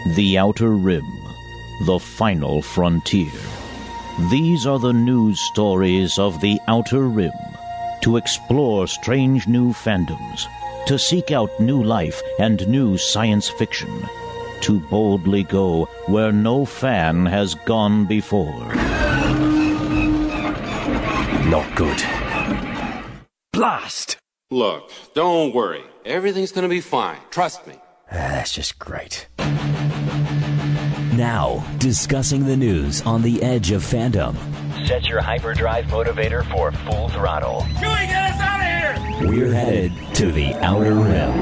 The Outer Rim, the final frontier. These are the news stories of the Outer Rim. To explore strange new fandoms, to seek out new life and new science fiction, to boldly go where no fan has gone before. Not good. Blast! Look, don't worry. Everything's gonna be fine. Trust me. That's just great. Now, discussing the news on the edge of fandom. Set your hyperdrive motivator for full throttle. Chewie, get us out of here! We're headed to the Outer Rim.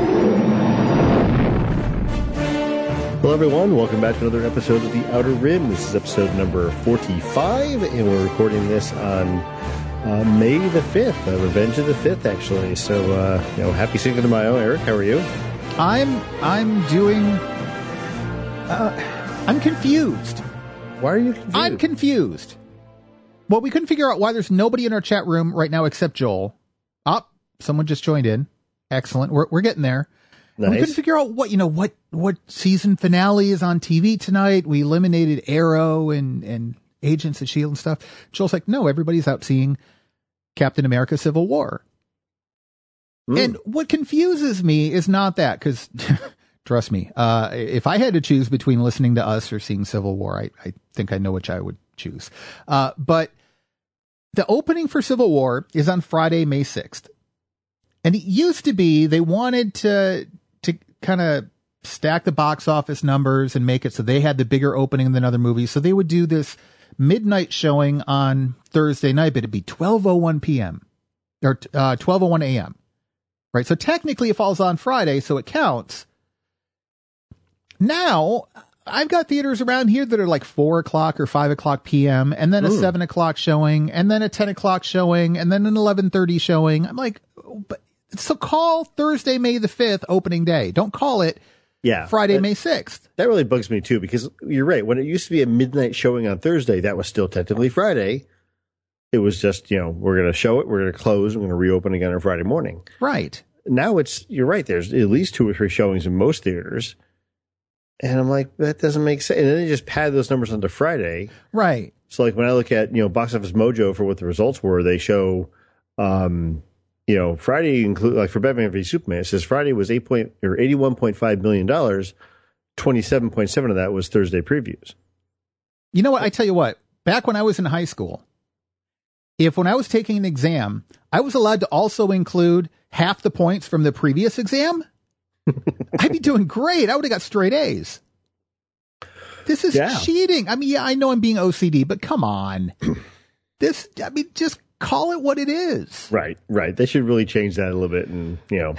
Hello, everyone. Welcome back to another episode of The Outer Rim. This is episode number 45, and we're recording this on May the 5th, Revenge of the 5th, actually. So, happy Cinco de Mayo. Eric, how are you? I'm doing... I'm confused. Why are you confused? I'm confused. Well, we couldn't figure out why there's nobody in our chat room right now except Joel. Someone just joined in. Excellent. We're getting there. Nice. We couldn't figure out what season finale is on TV tonight. We eliminated Arrow and Agents of S.H.I.E.L.D. and stuff. Joel's like, no, everybody's out seeing Captain America Civil War. And what confuses me is not that, because trust me, if I had to choose between listening to us or seeing Civil War, I think I know which I would choose. But the opening for Civil War is on Friday, May 6th. And it used to be they wanted to kind of stack the box office numbers and make it so they had the bigger opening than other movies. So they would do this midnight showing on Thursday night, but it'd be 12:01 p.m. or 12:01 a.m. Right. So technically it falls on Friday, so it counts. Now I've got theaters around here that are like 4 o'clock or 5 o'clock p.m. and then a 7 o'clock showing and then a 10 o'clock showing and then an 11:30 showing. I'm like, so call Thursday, May the 5th opening day. Don't call it Friday, May 6th. That really bugs me too, because you're right. When it used to be a midnight showing on Thursday, that was still technically Friday. It was just, we're going to show it, we're going to close, we're going to reopen again on Friday morning. Right. Now you're right. There's at least 2 or 3 showings in most theaters. And I'm like, that doesn't make sense. And then they just pad those numbers onto Friday. Right. So like when I look at, Box Office Mojo for what the results were, they show, Friday include, like for Batman v Superman, it says Friday was $81.5 million. 27.7 of that was Thursday previews. You know what? I tell you what, back when I was in high school, when I was taking an exam, I was allowed to also include half the points from the previous exam. I'd be doing great. I would have got straight A's. This is cheating. I mean, I know I'm being OCD, but come on. Just call it what it is. Right. They should really change that a little bit and,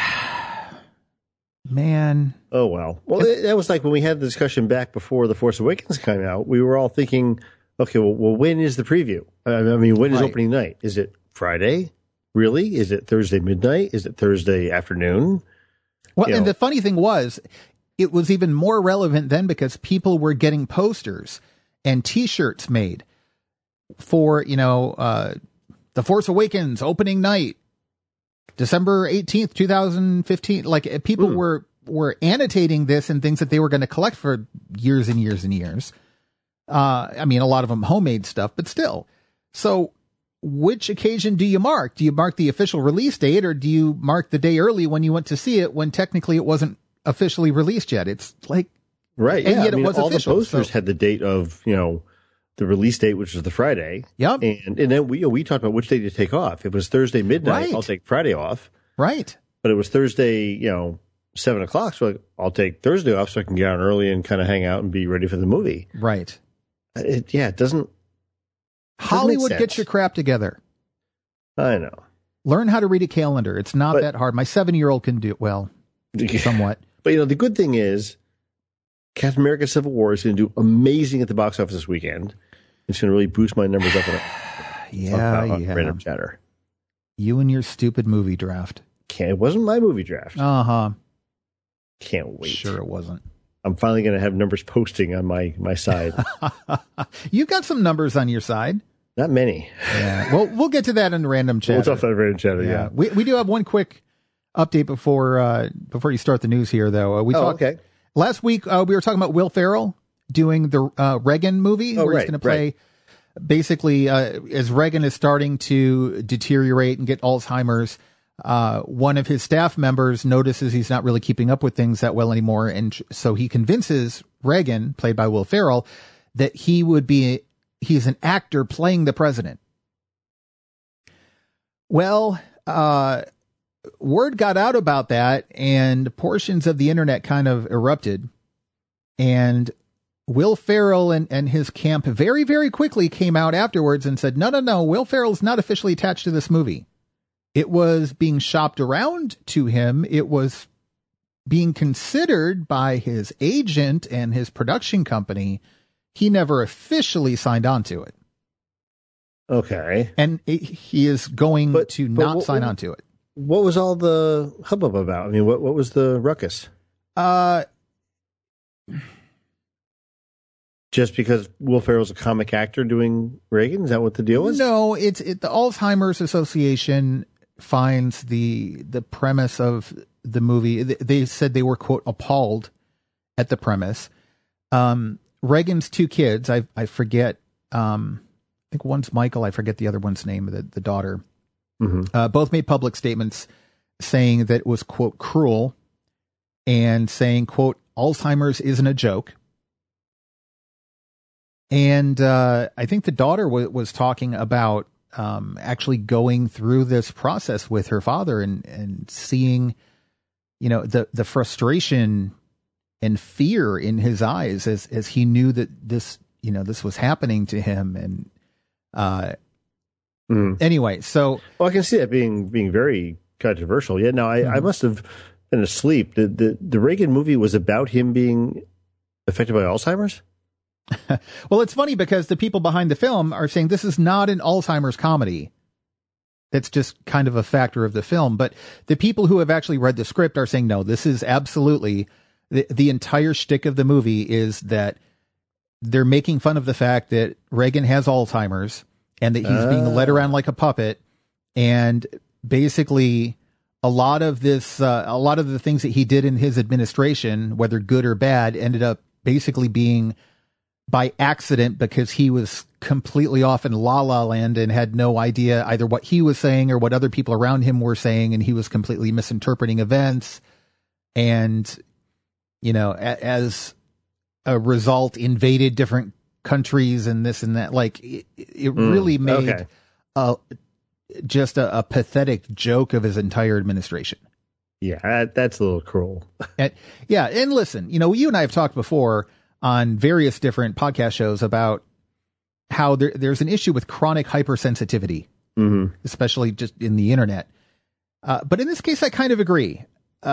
Man. Oh, well. Well, that was like when we had the discussion back before The Force Awakens came out. We were all thinking, okay, well when is the preview? I mean, when is opening night? Is it Friday? Really? Is it Thursday midnight? Is it Thursday afternoon? Well, and the funny thing was, it was even more relevant then because people were getting posters and T-shirts made for, The Force Awakens opening night, December 18th, 2015. Like people were annotating this and things that they were going to collect for years and years and years. I mean, a lot of them homemade stuff, but still. So which occasion do you mark? Do you mark the official release date or do you mark the day early when you went to see it when technically it wasn't officially released yet? It's like, right. And yet it was all official. The posters had the date of, the release date, which was the Friday. Yep. And then we talked about which day to take off. If it was Thursday midnight, Right. I'll take Friday off. Right. But it was Thursday, 7 o'clock. So I'll take Thursday off so I can get on early and kind of hang out and be ready for the movie. Right. It doesn't. Hollywood, make sense. get your crap together. I know. Learn how to read a calendar. It's not that hard. My 7-year-old can do it well, somewhat. But, the good thing is Captain America Civil War is going to do amazing at the box office this weekend. It's going to really boost my numbers up. Random chatter. You and your stupid movie draft. It wasn't my movie draft. Uh-huh. Can't wait. Sure it wasn't. I'm finally going to have numbers posting on my side. You've got some numbers on your side. Not many. Yeah. Well, we'll get to that in random chatter. We'll talk about random chatter, yeah. We do have one quick update before you start the news here, though. We talked. Okay. Last week, we were talking about Will Ferrell doing the Reagan movie, where he's going to play basically as Reagan is starting to deteriorate and get Alzheimer's. One of his staff members notices he's not really keeping up with things that well anymore. And so he convinces Reagan, played by Will Ferrell, that he's an actor playing the president. Well, word got out about that, and portions of the internet kind of erupted. And Will Ferrell and his camp very, very quickly came out afterwards and said, no, Will Ferrell's not officially attached to this movie. It was being shopped around to him. It was being considered by his agent and his production company. He never officially signed on to it. Okay. And he is going to not sign on to it. What was all the hubbub about? I mean, what was the ruckus? Just because Will Ferrell's a comic actor doing Reagan? Is that what the deal was? No, the Alzheimer's Association finds the premise of the movie. They said they were, quote, appalled at the premise. Reagan's two kids, I forget, I think one's Michael, I forget the other one's name, the daughter. Mm-hmm. Both made public statements saying that it was, quote, cruel, and saying, quote, Alzheimer's isn't a joke. And I think the daughter was talking about actually going through this process with her father and seeing, the frustration and fear in his eyes as he knew that this was happening to him. And anyway, so. Well, I can see that being very controversial. Yeah, no, I must have been asleep. The Reagan movie was about him being affected by Alzheimer's? Well, it's funny because the people behind the film are saying this is not an Alzheimer's comedy. That's just kind of a factor of the film. But the people who have actually read the script are saying, no, this is absolutely the entire shtick of the movie is that they're making fun of the fact that Reagan has Alzheimer's and that he's being led around like a puppet. And basically a lot of the things that he did in his administration, whether good or bad, ended up basically being by accident because he was completely off in la la land and had no idea either what he was saying or what other people around him were saying. And he was completely misinterpreting events. And, as a result, invaded different countries and this and that. Like it really made just a pathetic joke of his entire administration. Yeah, that's a little cruel. And listen, you and I have talked before on various different podcast shows about how there's an issue with chronic hypersensitivity, especially just in the internet. But in this case, I kind of agree.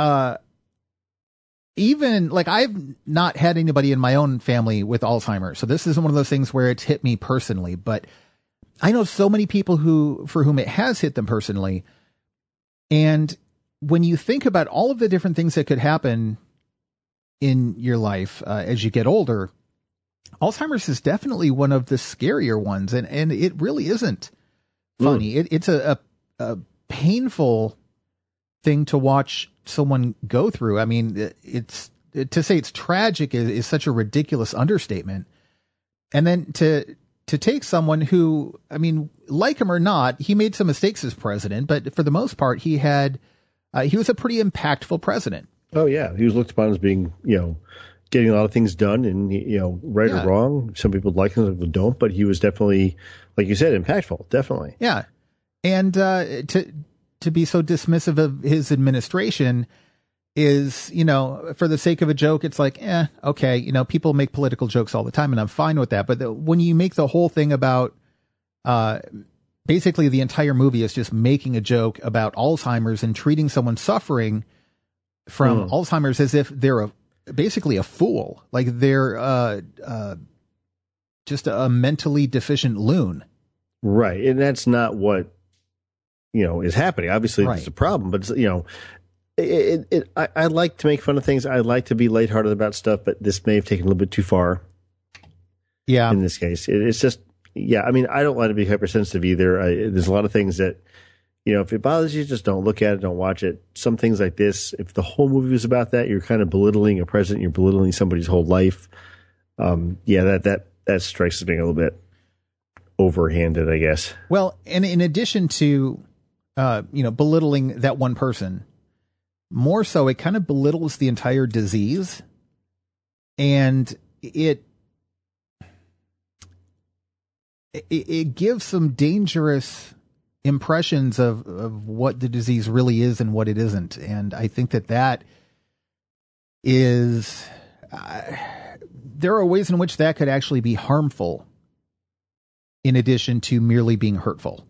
Even like I've not had anybody in my own family with Alzheimer's. So this isn't one of those things where it's hit me personally, but I know so many people for whom it has hit them personally. And when you think about all of the different things that could happen in your life as you get older, Alzheimer's is definitely one of the scarier ones, and it really isn't funny. It's a painful thing to watch someone go through. I mean, to say it's tragic is such a ridiculous understatement. And then to take someone who, I mean, like him or not, he made some mistakes as president, but for the most part, he was a pretty impactful president. Oh yeah, he was looked upon as being, getting a lot of things done, and right or wrong. Some people like him, some people don't, but he was definitely, like you said, impactful. Definitely. Yeah, and to be so dismissive of his administration is, for the sake of a joke, it's like, okay, people make political jokes all the time, and I'm fine with that. But when you make the whole thing about, basically the entire movie is just making a joke about Alzheimer's and treating someone suffering from Alzheimer's as if they're basically a fool, like they're just a mentally deficient loon. Right. And that's not what, is happening. Obviously, it's a problem, but, I like to make fun of things. I like to be lighthearted about stuff, but this may have taken a little bit too far. Yeah. In this case, it's just, I mean, I don't want to be hypersensitive either. There's a lot of things that, if it bothers you, just don't look at it, don't watch it. Some things like this, if the whole movie was about that, you're kind of belittling a president, you're belittling somebody's whole life. That strikes as being a little bit overhanded, I guess. Well, and in addition to, belittling that one person, more so, it kind of belittles the entire disease, and it gives some dangerous impressions of what the disease really is and what it isn't. And I think that is, there are ways in which that could actually be harmful in addition to merely being hurtful.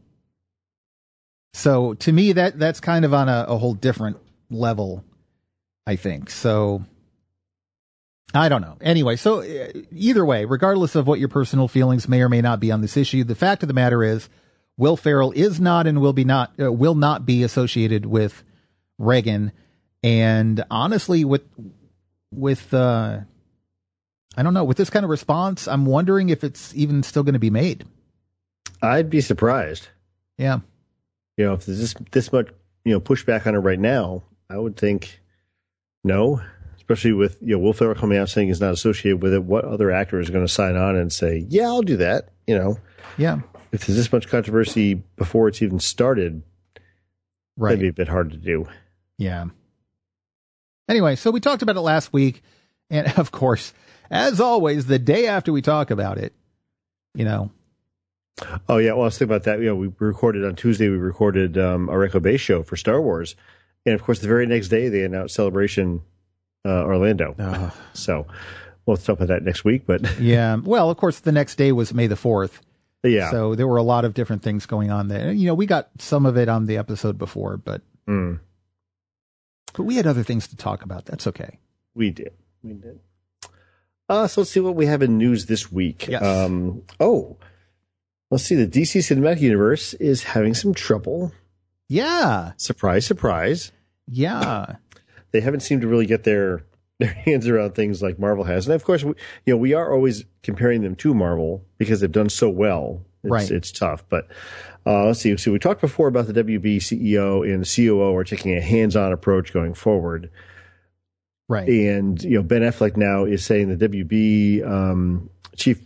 So to me, that's kind of on a whole different level, I think. So I don't know. Anyway, so either way, regardless of what your personal feelings may or may not be on this issue, the fact of the matter is Will Ferrell is not and will not be associated with Reagan. And honestly, with I don't know, with this kind of response, I'm wondering if it's even still going to be made. I'd be surprised. Yeah. If there's this much, pushback on it right now, I would think no, especially with, Will Ferrell coming out saying he's not associated with it. What other actor is going to sign on and say, yeah, I'll do that? Yeah. If there's this much controversy before it's even started, right, that'd be a bit hard to do. Yeah. Anyway, so we talked about it last week. And of course, as always, the day after we talk about it, Oh, yeah. Well, I was thinking about that. We recorded on Tuesday, we recorded our Echo Base show for Star Wars. And of course, the very next day, they announced Celebration Orlando. So we'll talk about that next week. But yeah. Well, of course, the next day was May the 4th. Yeah. So there were a lot of different things going on there. We got some of it on the episode before, but we had other things to talk about. That's okay. We did. So let's see what we have in news this week. Yes. Let's see. The DC Cinematic Universe is having some trouble. Yeah. Surprise, surprise. Yeah. They haven't seemed to really get their hands around things like Marvel has. And of course, we are always comparing them to Marvel because they've done so well. It's tough. But let's see. So we talked before about the WB CEO and the COO are taking a hands-on approach going forward. Right. And, Ben Affleck now is saying the WB chief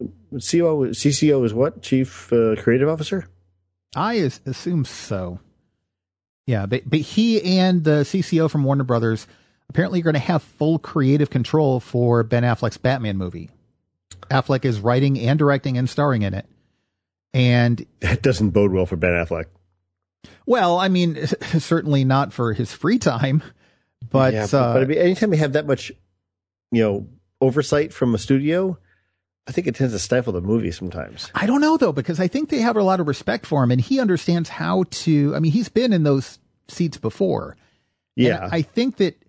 CCO is what? Chief Creative Officer? I assume so. Yeah, but he and the CCO from Warner Brothers apparently are going to have full creative control for Ben Affleck's Batman movie. Affleck is writing and directing and starring in it. And that doesn't bode well for Ben Affleck. Well, I mean, certainly not for his free time. But, but I mean, anytime you have that much, oversight from a studio, I think it tends to stifle the movie sometimes. I don't know, though, because I think they have a lot of respect for him and he understands how to. I mean, he's been in those seats before. Yeah. And I think that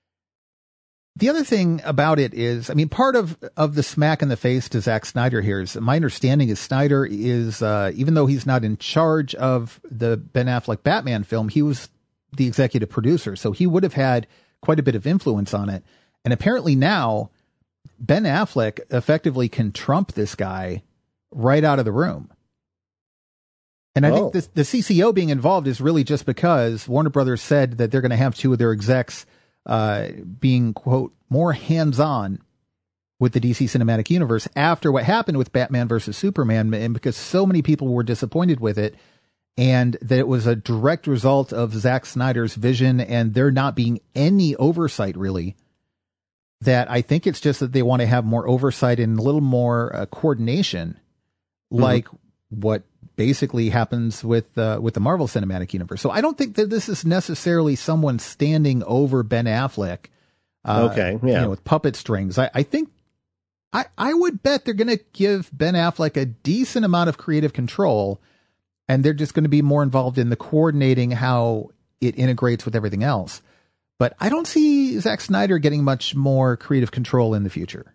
the other thing about it is, I mean, part of the smack in the face to Zack Snyder here is my understanding is Snyder is, even though he's not in charge of the Ben Affleck Batman film, he was the executive producer. So he would have had quite a bit of influence on it. And apparently now Ben Affleck effectively can trump this guy right out of the room. And I think the CCO being involved is really just because Warner Brothers said that they're going to have two of their execs being, quote, more hands-on with the DC Cinematic Universe after what happened with Batman versus Superman, and because so many people were disappointed with it, and that it was a direct result of Zack Snyder's vision and there not being any oversight, really, that I think it's just that they want to have more oversight and a little more coordination, like what basically happens with the Marvel Cinematic Universe. So I don't think that this is necessarily someone standing over Ben Affleck, with puppet strings. I think I would bet they're going to give Ben Affleck a decent amount of creative control, and they're just going to be more involved in the coordinating how it integrates with everything else. But I don't see Zack Snyder getting much more creative control in the future.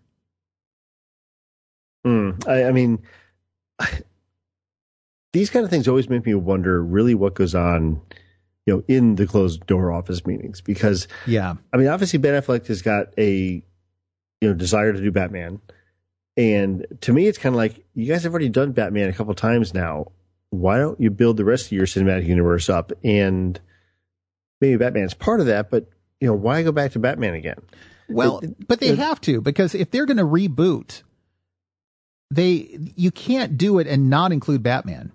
I mean, these kind of things always make me wonder really what goes on, in the closed door office meetings, because I mean, obviously Ben Affleck has got a, desire to do Batman. And to me, it's kind of like, you guys have already done Batman a couple times now. why don't you build the rest of your cinematic universe up? And maybe Batman's part of that, but why go back to Batman again? Well, but they have to, because if they're going to reboot, you can't do it and not include Batman.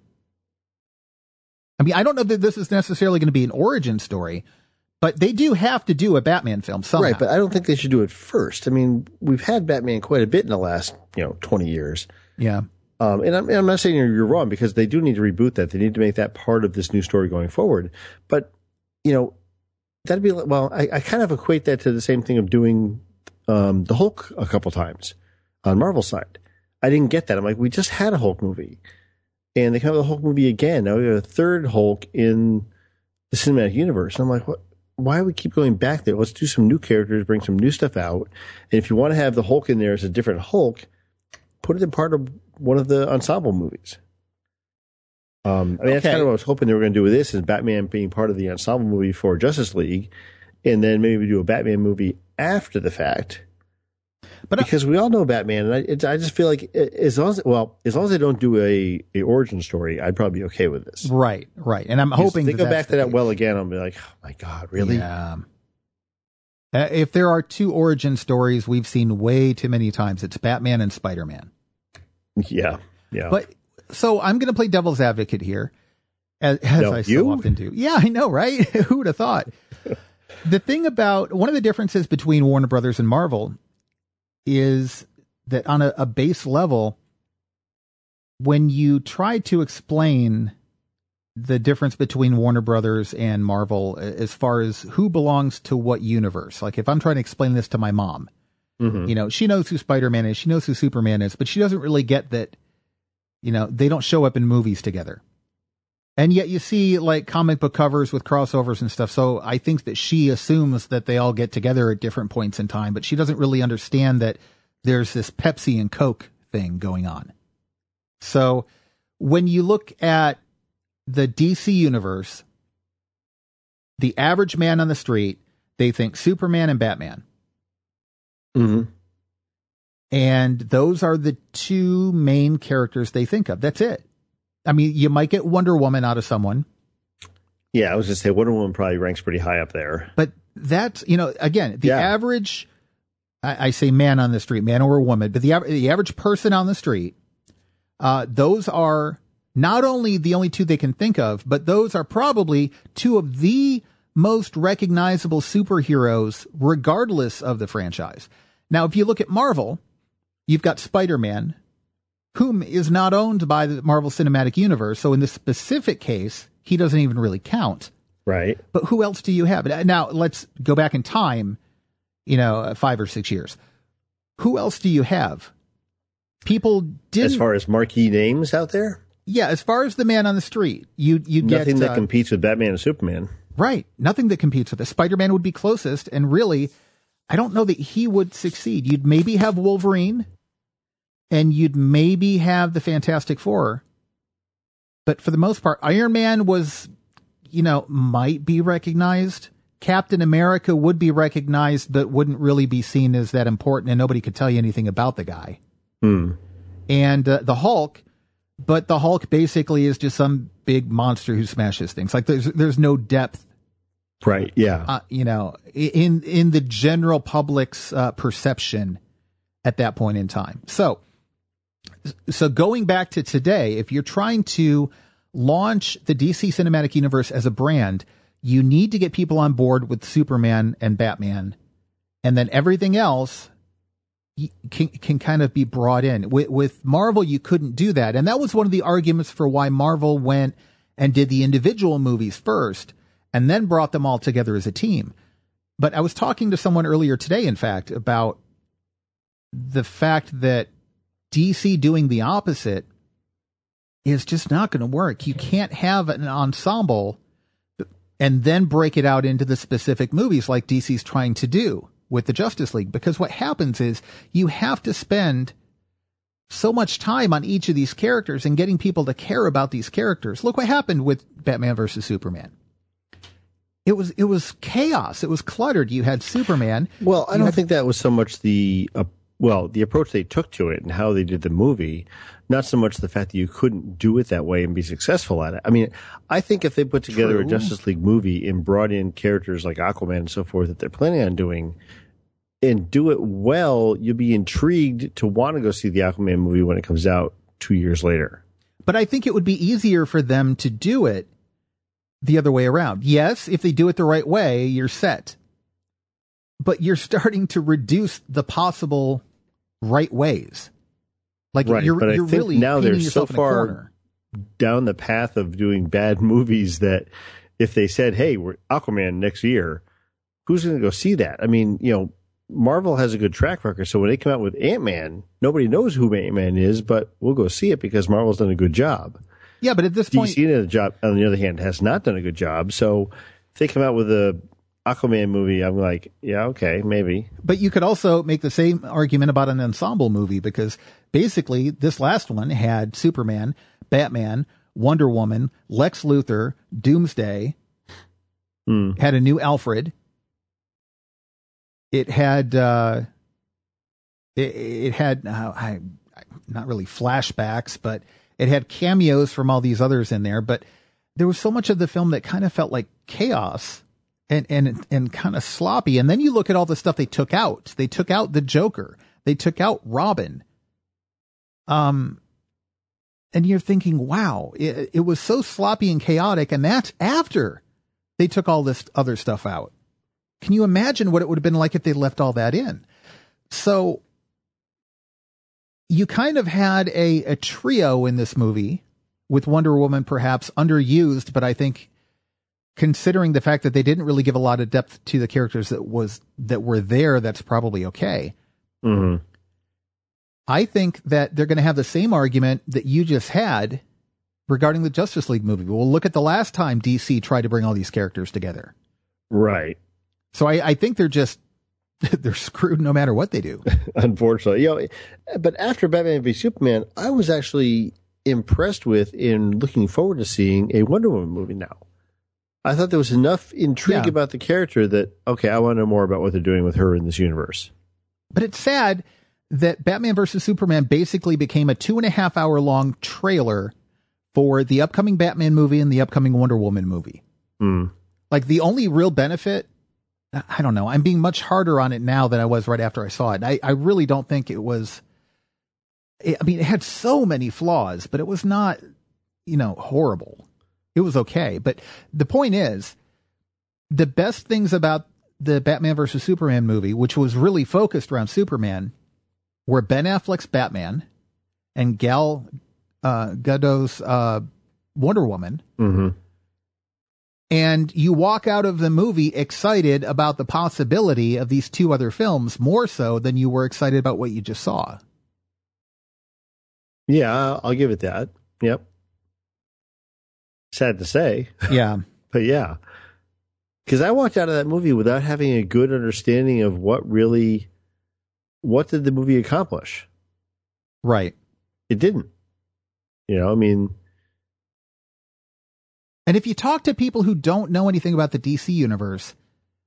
I mean, I don't know that this is necessarily going to be an origin story, but they do have to do a Batman film somehow. Right, but I don't think they should do it first. I mean, we've had Batman quite a bit in the last, 20 years. Yeah. And I'm not saying you're wrong, because they do need to reboot that. They need to make that part of this new story going forward. But, that'd be, well, I kind of equate that to the same thing of doing the Hulk a couple times on Marvel's side. I didn't get that. I'm like, we just had a Hulk movie. And they come out with a Hulk movie again. Now we have a third Hulk in the cinematic universe. And I'm like, what? Why do we keep going back there? Let's do some new characters, bring some new stuff out. And if you want to have the Hulk in there as a different Hulk, put it in part of one of the ensemble movies. That's kind of what I was hoping they were going to do with this, is Batman being part of the ensemble movie for Justice League, and then maybe do a Batman movie after the fact. But because we all know Batman, and I just feel like as long as they don't do a origin story, I'd probably be okay with this. Right. And I'm hoping they go back to that well again. I'll be like, oh my God, really? Yeah. If there are two origin stories we've seen way too many times, it's Batman and Spider-Man. Yeah. But so I'm going to play devil's advocate here, as I so often do. Yeah, I know, right? Who would have thought? The thing about one of the differences between Warner Brothers and Marvel is that on a base level, when you try to explain the difference between Warner Brothers and Marvel as far as who belongs to what universe, like if I'm trying to explain this to my mom, she knows who Spider-Man is, she knows who Superman is, but she doesn't really get that, they don't show up in movies together. And yet you see like comic book covers with crossovers and stuff. So I think that she assumes that they all get together at different points in time, but she doesn't really understand that there's this Pepsi and Coke thing going on. So when you look at the DC universe, the average man on the street, they think Superman and Batman. Mm-hmm. And those are the two main characters they think of. That's it. I mean, you might get Wonder Woman out of someone. Yeah, I was just say Wonder Woman probably ranks pretty high up there. But that's, again, the average, I say man on the street, man or woman, but the average person on the street, those are not only the only two they can think of, but those are probably two of the most recognizable superheroes, regardless of the franchise. Now, if you look at Marvel, you've got Spider-Man, whom is not owned by the Marvel Cinematic Universe. So in this specific case, he doesn't even really count. Right. But who else do you have? Now, let's go back in time, 5 or 6 years. Who else do you have? People didn't... As far as marquee names out there? Yeah, as far as the man on the street, you get... Nothing that competes with Batman and Superman. Right. Nothing that competes with it. Spider-Man would be closest, and really, I don't know that he would succeed. You'd maybe have Wolverine, and you'd maybe have the Fantastic Four. But for the most part, Iron Man was, might be recognized. Captain America would be recognized, but wouldn't really be seen as that important, and nobody could tell you anything about the guy. And the Hulk, but the Hulk basically is just some big monster who smashes things. Like there's no depth. Right, yeah. In the general public's perception at that point in time. So going back to today, if you're trying to launch the DC Cinematic Universe as a brand, you need to get people on board with Superman and Batman, and then everything else can kind of be brought in. With Marvel, you couldn't do that. And that was one of the arguments for why Marvel went and did the individual movies first and then brought them all together as a team. But I was talking to someone earlier today, in fact, about the fact that DC doing the opposite is just not going to work. You can't have an ensemble and then break it out into the specific movies like DC's trying to do with the Justice League, because what happens is you have to spend so much time on each of these characters and getting people to care about these characters. Look what happened with Batman versus Superman. It was chaos. It was cluttered. You had Superman. Well, I don't think that was so much the well, the approach they took to it and how they did the movie, not so much the fact that you couldn't do it that way and be successful at it. I mean, I think if they put together a Justice League movie and brought in characters like Aquaman and so forth that they're planning on doing and do it well, you'll be intrigued to want to go see the Aquaman movie when it comes out 2 years later. But I think it would be easier for them to do it the other way around. Yes, if they do it the right way, you're set. But you're starting to reduce the possible right ways. Like right, you're but I think really now painting they're yourself so in a far corner. Down the path of doing bad movies that if they said, hey, we're Aquaman next year, who's going to go see that? I mean, you know, Marvel has a good track record, so when they come out with Ant-Man, nobody knows who Ant-Man is, but we'll go see it because Marvel's done a good job. Yeah, but at this point, DC, on the other hand, has not done a good job. So if they come out with a Aquaman movie, I'm like, yeah, okay, maybe. But you could also make the same argument about an ensemble movie because basically this last one had Superman, Batman, Wonder Woman, Lex Luthor, Doomsday, had a new Alfred. It had not really flashbacks, but it had cameos from all these others in there. But there was so much of the film that kind of felt like chaos and kind of sloppy. And then you look at all the stuff they took out. They took out the Joker. They took out Robin. And you're thinking, wow, it was so sloppy and chaotic. And that's after they took all this other stuff out. Can you imagine what it would have been like if they left all that in? So you kind of had a trio in this movie with Wonder Woman perhaps underused, but I think considering the fact that they didn't really give a lot of depth to the characters that were there, that's probably okay. Mm-hmm. I think that they're going to have the same argument that you just had regarding the Justice League movie. We'll look at the last time DC tried to bring all these characters together. Right. So I think they're screwed no matter what they do. Unfortunately. You know, but after Batman v Superman, I was actually impressed with and looking forward to seeing a Wonder Woman movie now. I thought there was enough intrigue about the character that, okay, I want to know more about what they're doing with her in this universe. But it's sad that Batman vs. Superman basically became a 2.5 hour long trailer for the upcoming Batman movie and the upcoming Wonder Woman movie. Like the only real benefit, I don't know, I'm being much harder on it now than I was right after I saw it. I really don't think it was, I mean, it had so many flaws, but it was not, horrible. It was okay. But the point is, the best things about the Batman versus Superman movie, which was really focused around Superman, were Ben Affleck's Batman and Gal Gadot's Wonder Woman. Mm-hmm. And you walk out of the movie excited about the possibility of these two other films more so than you were excited about what you just saw. Yeah, I'll give it that. Yep. Sad to say. Yeah. But yeah. Because I walked out of that movie without having a good understanding of what did the movie accomplish? Right. It didn't. And if you talk to people who don't know anything about the DC universe,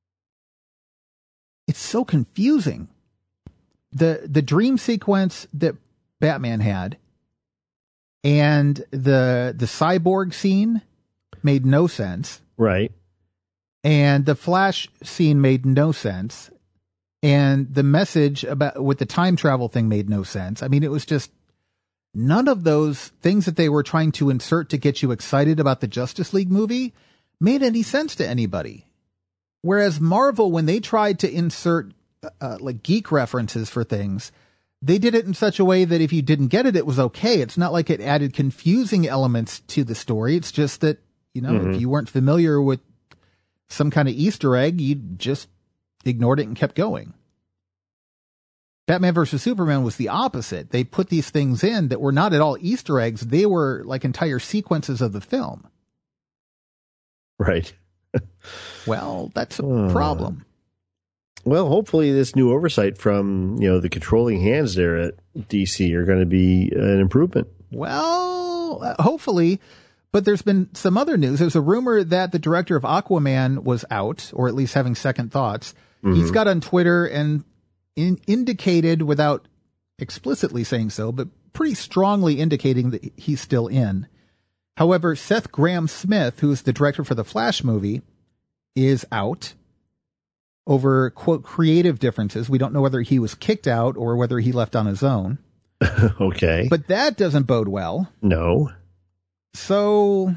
it's so confusing. The dream sequence that Batman had and the cyborg scene made no sense. Right. And the Flash scene made no sense. And the message with the time travel thing made no sense. I mean, it was just none of those things that they were trying to insert to get you excited about the Justice League movie made any sense to anybody. Whereas Marvel, when they tried to insert like geek references for things, they did it in such a way that if you didn't get it, it was okay. It's not like it added confusing elements to the story. It's just that, if you weren't familiar with some kind of Easter egg, you just ignored it and kept going. Batman versus Superman was the opposite. They put these things in that were not at all Easter eggs. They were like entire sequences of the film. Right. Well, that's a problem. Well, hopefully this new oversight from, the controlling hands there at DC are going to be an improvement. Well, hopefully. But there's been some other news. There's a rumor that the director of Aquaman was out, or at least having second thoughts. Mm-hmm. He's got on Twitter and indicated, without explicitly saying so, but pretty strongly indicating that he's still in. However, Seth Grahame-Smith, who's the director for the Flash movie, is out over, quote, creative differences. We don't know whether he was kicked out or whether he left on his own. Okay. But that doesn't bode well. No. So,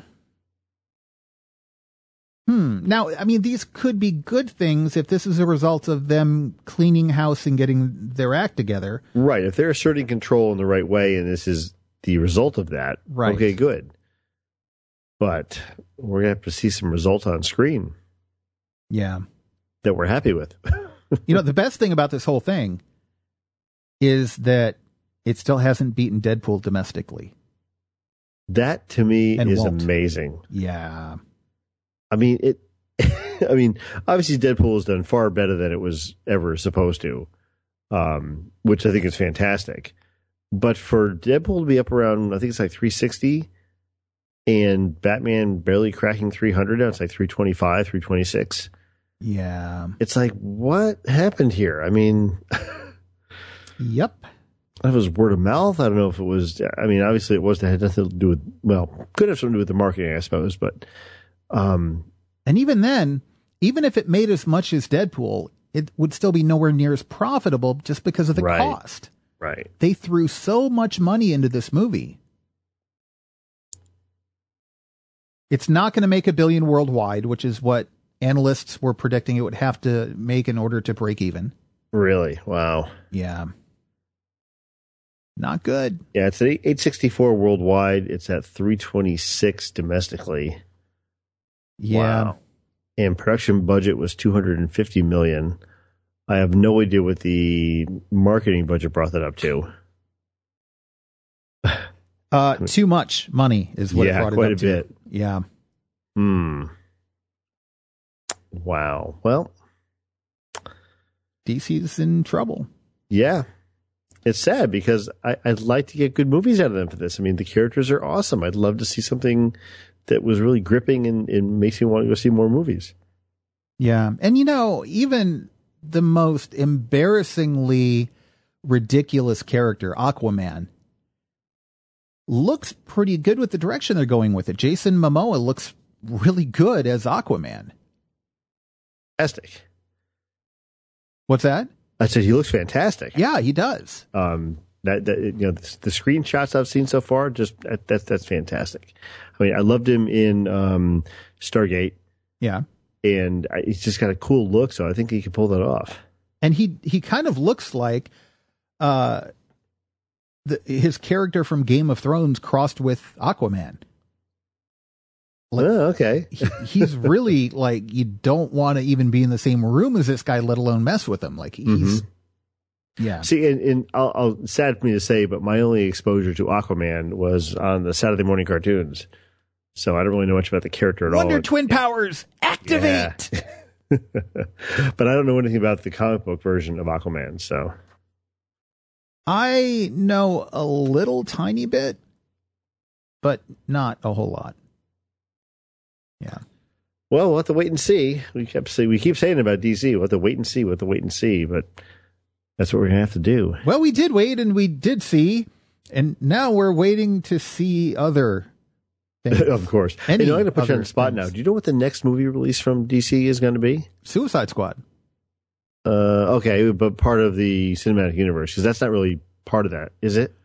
now, I mean, these could be good things if this is a result of them cleaning house and getting their act together. Right. If they're asserting control in the right way and this is the result of that, right. Okay, good. But we're going to have to see some result on screen. Yeah. That we're happy with. The best thing about this whole thing is that it still hasn't beaten Deadpool domestically. That, to me, and is won't. Amazing. Yeah. I mean, obviously Deadpool has done far better than it was ever supposed to, which I think is fantastic. But for Deadpool to be up around, I think it's like 360, and Batman barely cracking 300 now, it's like 325, 326. Yeah. It's like, what happened here? I mean... Yep. It was word of mouth. I don't know if it was... I mean, obviously it had nothing to do with... Well, could have something to do with the marketing, I suppose, but... And even then, even if it made as much as Deadpool, it would still be nowhere near as profitable just because of the cost. Right. They threw so much money into this movie. It's not going to make $1 billion worldwide, which is what analysts were predicting it would have to make in order to break even. Really? Wow. Yeah. Not good. Yeah, it's at 864 worldwide. It's at 326 domestically. Yeah. Wow. And production budget was $250 million. I have no idea what the marketing budget brought that up to. Too much money is what it brought it up to. Yeah, quite a bit. Yeah. Wow. Well, DC's in trouble. Yeah. It's sad because I'd like to get good movies out of them for this. I mean, the characters are awesome. I'd love to see something that was really gripping and makes me want to go see more movies. Yeah. And, even the most embarrassingly ridiculous character, Aquaman, looks pretty good with the direction they're going with it. Jason Momoa looks really good as Aquaman. Fantastic. What's that? I said he looks fantastic. Yeah, he does. The screenshots I've seen so far, just that's fantastic. I mean, I loved him in Stargate. Yeah, and he's just got a cool look, so I think he can pull that off. And he kind of looks like his character from Game of Thrones crossed with Aquaman. Like, okay. He's really like, you don't want to even be in the same room as this guy, let alone mess with him. Like he's, yeah. See, and I'll sad for me to say, but my only exposure to Aquaman was on the Saturday morning cartoons. So I don't really know much about the character at all. Wonder Twin Powers, activate! Yeah. But I don't know anything about the comic book version of Aquaman, so. I know a little tiny bit, but not a whole lot. Yeah. Well, we'll have to wait and see. We keep saying about DC, we'll have to wait and see, but that's what we're going to have to do. Well, we did wait and we did see, and now we're waiting to see other things. Of course. I'm going to put you on the spot now. Do you know what the next movie release from DC is going to be? Suicide Squad. Okay, but part of the cinematic universe, because that's not really part of that, is it?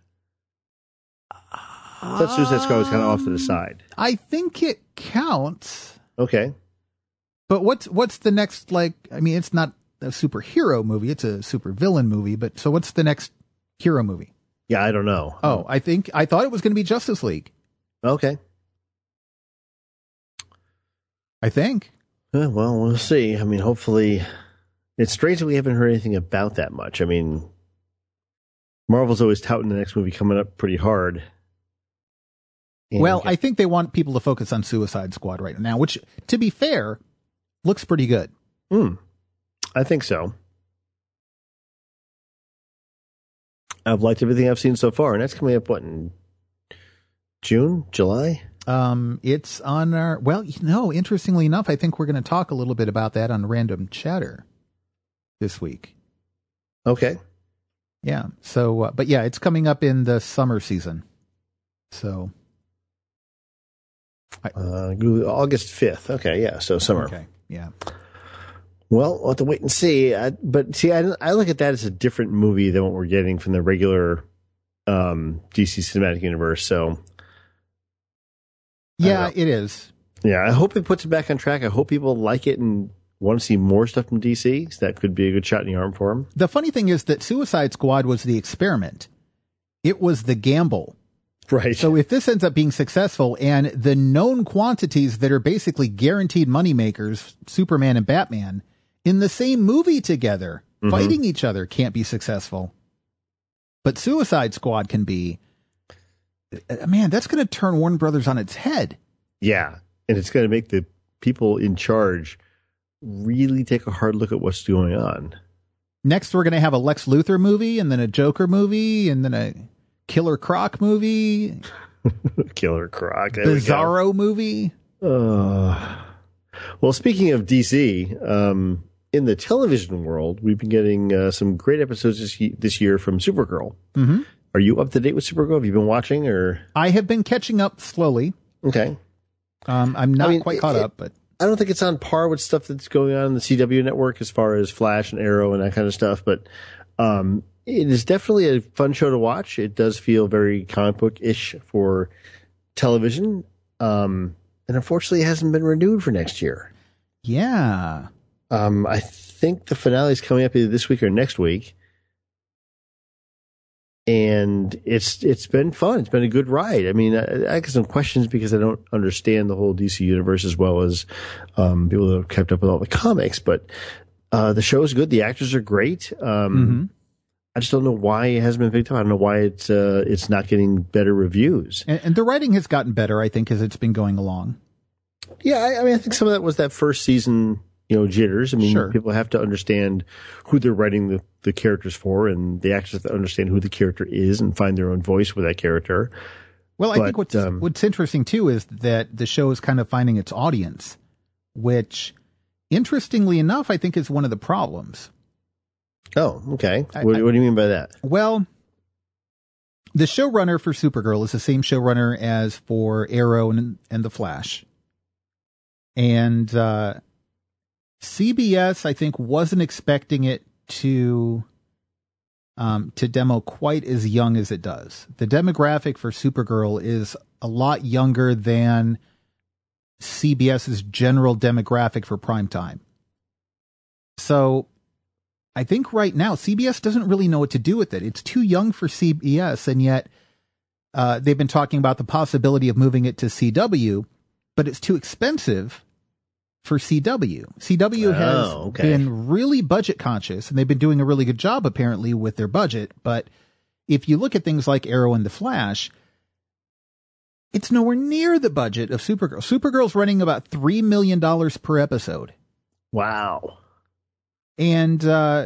That Suicide Squad was kind of off to the side. I think it counts. Okay. But what's the next, like, I mean, it's not a superhero movie, it's a supervillain movie, but so what's the next hero movie? Yeah, I don't know. Oh, I thought it was going to be Justice League. Okay. I think. Well, we'll see. I mean, hopefully, it's strange that we haven't heard anything about that much. I mean, Marvel's always touting the next movie coming up pretty hard. Well, I think they want people to focus on Suicide Squad right now, which, to be fair, looks pretty good. I think so. I've liked everything I've seen so far, and that's coming up, in June, July? It's on our, interestingly enough, I think we're going to talk a little bit about that on Random Chatter this week. Okay. Yeah. So, but yeah, it's coming up in the summer season. So. August 5th. Okay. Yeah. So summer. Okay. Yeah. Well, we'll have to wait and see. But see, I look at that as a different movie than what we're getting from the regular DC Cinematic Universe. So. Yeah, it is. Yeah. I hope it puts it back on track. I hope people like it and want to see more stuff from DC. So that could be a good shot in the arm for them. The funny thing is that Suicide Squad was the experiment. It was the gamble. Right. So if this ends up being successful and the known quantities that are basically guaranteed moneymakers, Superman and Batman, in the same movie together, fighting each other can't be successful. But Suicide Squad can be. Man, that's going to turn Warner Brothers on its head. Yeah. And it's going to make the people in charge really take a hard look at what's going on. Next, we're going to have a Lex Luthor movie and then a Joker movie and then a Killer Croc movie. Killer Croc. Bizarro movie. Well, speaking of DC, in the television world, we've been getting some great episodes this year from Supergirl. Mm-hmm. Are you up to date with Supergirl? Have you been watching? Or I have been catching up slowly. Okay. I'm not quite caught up, but I don't think it's on par with stuff that's going on in the CW network as far as Flash and Arrow and that kind of stuff. But it is definitely a fun show to watch. It does feel very comic book-ish for television. And unfortunately, it hasn't been renewed for next year. Yeah. I think the finale is coming up either this week or next week. And it's been fun. It's been a good ride. I mean, I got some questions because I don't understand the whole DC universe as well as people that have kept up with all the comics. But the show is good. The actors are great. I just don't know why it hasn't been picked up. I don't know why it's not getting better reviews. And the writing has gotten better, I think, as it's been going along. Yeah, I mean, I think some of that was that first season, jitters. I mean, Sure. People have to understand who they're writing the characters for, and the actors have to understand who the character is and find their own voice with that character. Well, I think what's interesting, too, is that the show is kind of finding its audience, which, interestingly enough, I think is one of the problems. Oh, okay. What do you mean by that? Well, the showrunner for Supergirl is the same showrunner as for Arrow and The Flash. And CBS, I think, wasn't expecting it to demo quite as young as it does. The demographic for Supergirl is a lot younger than CBS's general demographic for primetime. So I think right now CBS doesn't really know what to do with it. It's too young for CBS, and yet they've been talking about the possibility of moving it to CW, but it's too expensive for CW. CW has been really budget conscious, and they've been doing a really good job apparently with their budget. But if you look at things like Arrow and The Flash, it's nowhere near the budget of Supergirl. Supergirl's running about $3 million per episode. Wow. And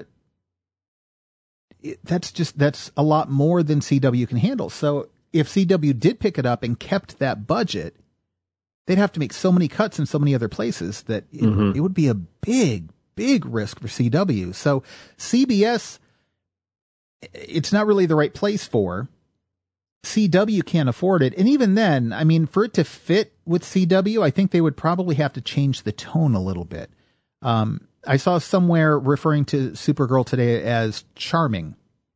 that's a lot more than CW can handle. So if CW did pick it up and kept that budget, they'd have to make so many cuts in so many other places that it would be a big, big risk for CW. So CBS, it's not really the right place for. CW can't afford it. And even then, I mean, for it to fit with CW, I think they would probably have to change the tone a little bit. I saw somewhere referring to Supergirl today as charming.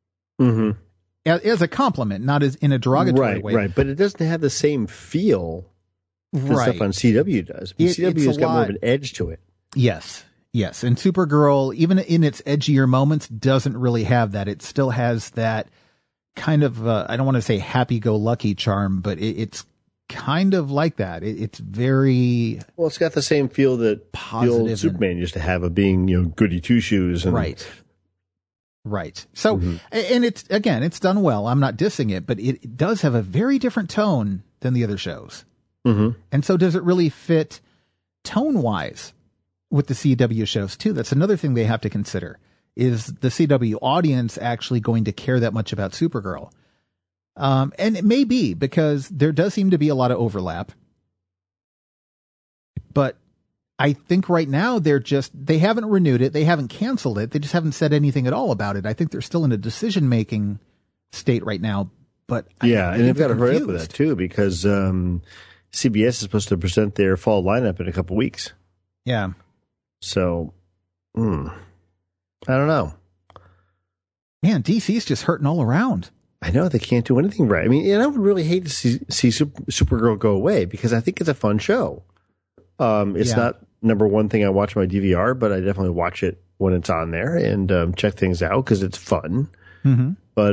As a compliment, not as in a derogatory way. Right, but it doesn't have the same feel that stuff on CW does. CW has got more of an edge to it. Yes. And Supergirl, even in its edgier moments, doesn't really have that. It still has that kind of, I don't want to say happy-go-lucky charm, but it's kind of like that. It's very... Well, it's got the same feel that positive the old Superman used to have of being, goody two-shoes. Right. So, and it's done well. I'm not dissing it, but it does have a very different tone than the other shows. And so does it really fit tone-wise with the CW shows, too? That's another thing they have to consider. Is the CW audience actually going to care that much about Supergirl? And it may be, because there does seem to be a lot of overlap. But I think right now they haven't renewed it. They haven't canceled it. They just haven't said anything at all about it. I think they're still in a decision-making state right now. But and they've got to hurry up with that too, because CBS is supposed to present their fall lineup in a couple weeks. Yeah. So, I don't know. Man, DC's just hurting all around. I know they can't do anything right. I mean, and I would really hate to see Supergirl go away, because I think it's a fun show. It's not number one thing I watch on my DVR, but I definitely watch it when it's on there and check things out because it's fun. Mm-hmm. But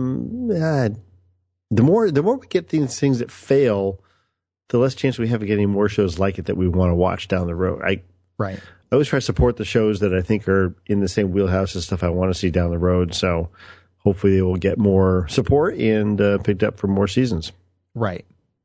the more we get these things that fail, the less chance we have of getting more shows like it that we want to watch down the road. I always try to support the shows that I think are in the same wheelhouse as stuff I want to see down the road. So hopefully they will get more support and picked up for more seasons. Right.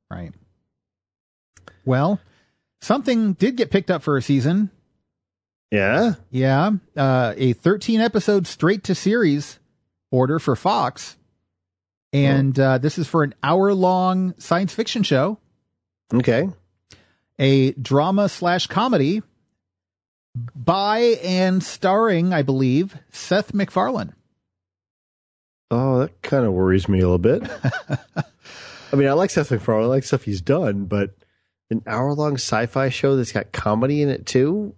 Well, something did get picked up for a season. Yeah? Yeah. A 13-episode straight-to-series order for Fox. And this is for an hour-long science fiction show. Okay. A drama/comedy by and starring, I believe, Seth MacFarlane. Oh, that kind of worries me a little bit. I mean, I like Seth MacFarlane. I like stuff he's done, but an hour-long sci-fi show that's got comedy in it too?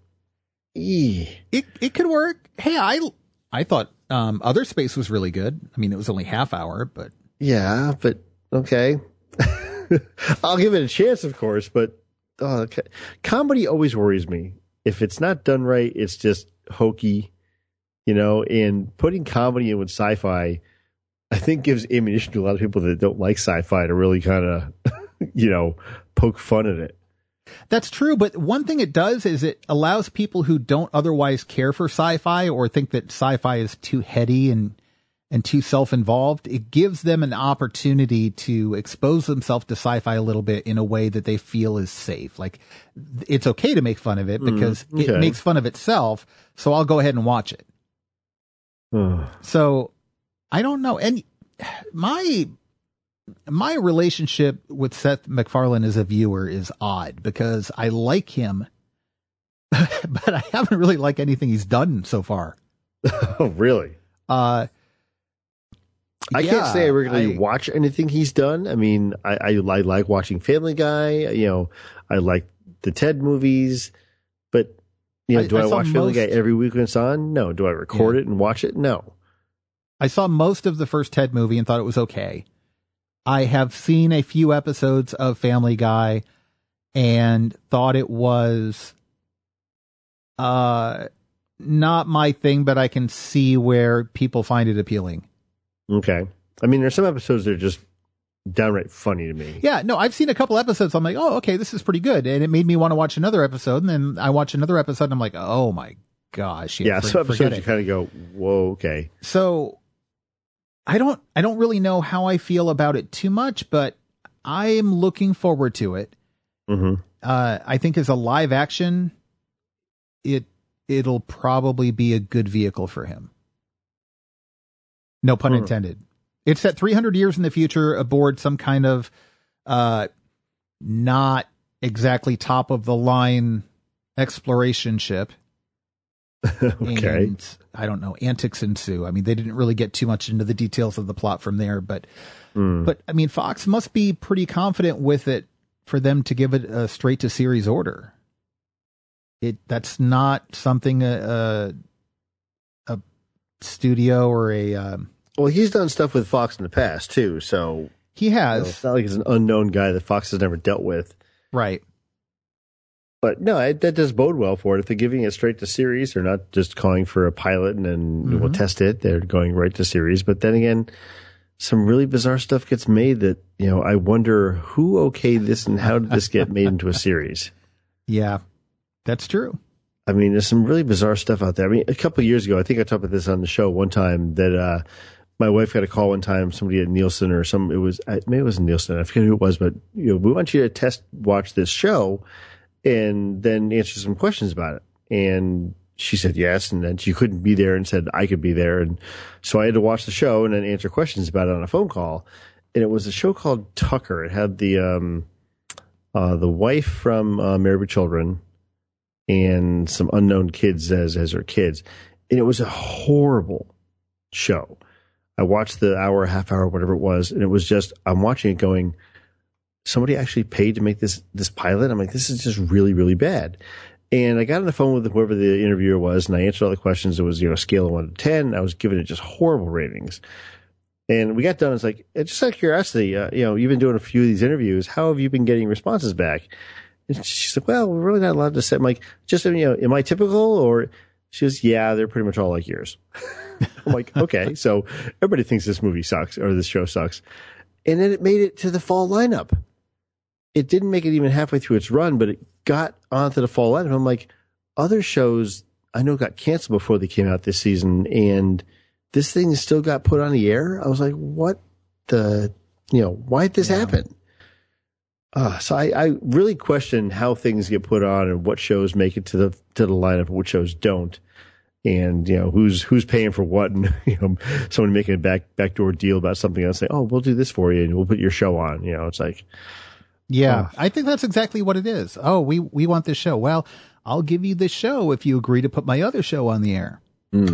It could work. Hey, I thought Other Space was really good. I mean, it was only half hour, but... Yeah, but okay. I'll give it a chance, of course, but comedy always worries me. If it's not done right, it's just hokey, and putting comedy in with sci-fi, I think gives ammunition to a lot of people that don't like sci-fi to really kind of, poke fun at it. That's true, but one thing it does is it allows people who don't otherwise care for sci-fi or think that sci-fi is too heady and too self-involved, it gives them an opportunity to expose themselves to sci-fi a little bit in a way that they feel is safe. Like, it's okay to make fun of it because it makes fun of itself, so I'll go ahead and watch it. So, I don't know. And my relationship with Seth MacFarlane as a viewer is odd because I like him, but I haven't really liked anything he's done so far. Oh, really? I can't say I regularly watch anything he's done. I mean, I like watching Family Guy. I like the Ted movies, but do I watch Family Guy every week when it's on? No. Do I record it and watch it? No. I saw most of the first Ted movie and thought it was okay. I have seen a few episodes of Family Guy and thought it was not my thing, but I can see where people find it appealing. Okay. I mean, there's some episodes that are just downright funny to me. Yeah, no, I've seen a couple episodes. I'm like, oh, okay, this is pretty good. And it made me want to watch another episode. And then I watch another episode and I'm like, oh my gosh. Yeah, some episodes you kind of go, whoa, okay. So I don't really know how I feel about it too much, but I am looking forward to it. Mm-hmm. I think as a live action, it'll probably be a good vehicle for him. No pun intended. It's set 300 years in the future aboard some kind of not exactly top of the line exploration ship. Okay. And I don't know, antics ensue. I mean, they didn't really get too much into the details of the plot from there, but I mean, Fox must be pretty confident with it for them to give it a straight to series order. That's not something a studio or a well, he's done stuff with Fox in the past too, so he has. It's not like he's an unknown guy that Fox has never dealt with, right? But no, that does bode well for it. If they're giving it straight to series, they're not just calling for a pilot and then we'll test it. They're going right to series. But then again, some really bizarre stuff gets made that I wonder who okayed this and how did this get made into a series? Yeah, that's true. I mean, there's some really bizarre stuff out there. I mean, a couple of years ago, I think I talked about this on the show one time that my wife got a call one time, somebody at Nielsen or maybe it wasn't Nielsen, I forget who it was, but we want you to test watch this show and then answer some questions about it. And she said yes, and then she couldn't be there and said I could be there. And so I had to watch the show and then answer questions about it on a phone call. And it was a show called Tucker. It had the wife from Married with Children. and some unknown kids as her kids. And it was a horrible show. I watched the hour, half hour, whatever it was, and it was just, I'm watching it going, somebody actually paid to make this pilot? I'm like, this is just really, really bad. And I got on the phone with whoever the interviewer was, and I answered all the questions. It was, a scale of 1 to 10. I was giving it just horrible ratings. And we got done. It's like, just out of curiosity, you've been doing a few of these interviews. How have you been getting responses back? And she's like, well, we're really not allowed to say. I'm like, just, am I typical? Or she goes, yeah, they're pretty much all like yours. I'm like, okay. So everybody thinks this movie sucks or this show sucks. And then it made it to the fall lineup. It didn't make it even halfway through its run, but it got onto the fall lineup. I'm like, other shows I know got canceled before they came out this season, and this thing still got put on the air. I was like, what why did this happen? So I really question how things get put on and what shows make it to the lineup and what shows don't. And, who's paying for what, and, someone making a backdoor deal about something else, say, oh, we'll do this for you and we'll put your show on. It's like, yeah, I think that's exactly what it is. Oh, we want this show. Well, I'll give you this show if you agree to put my other show on the air.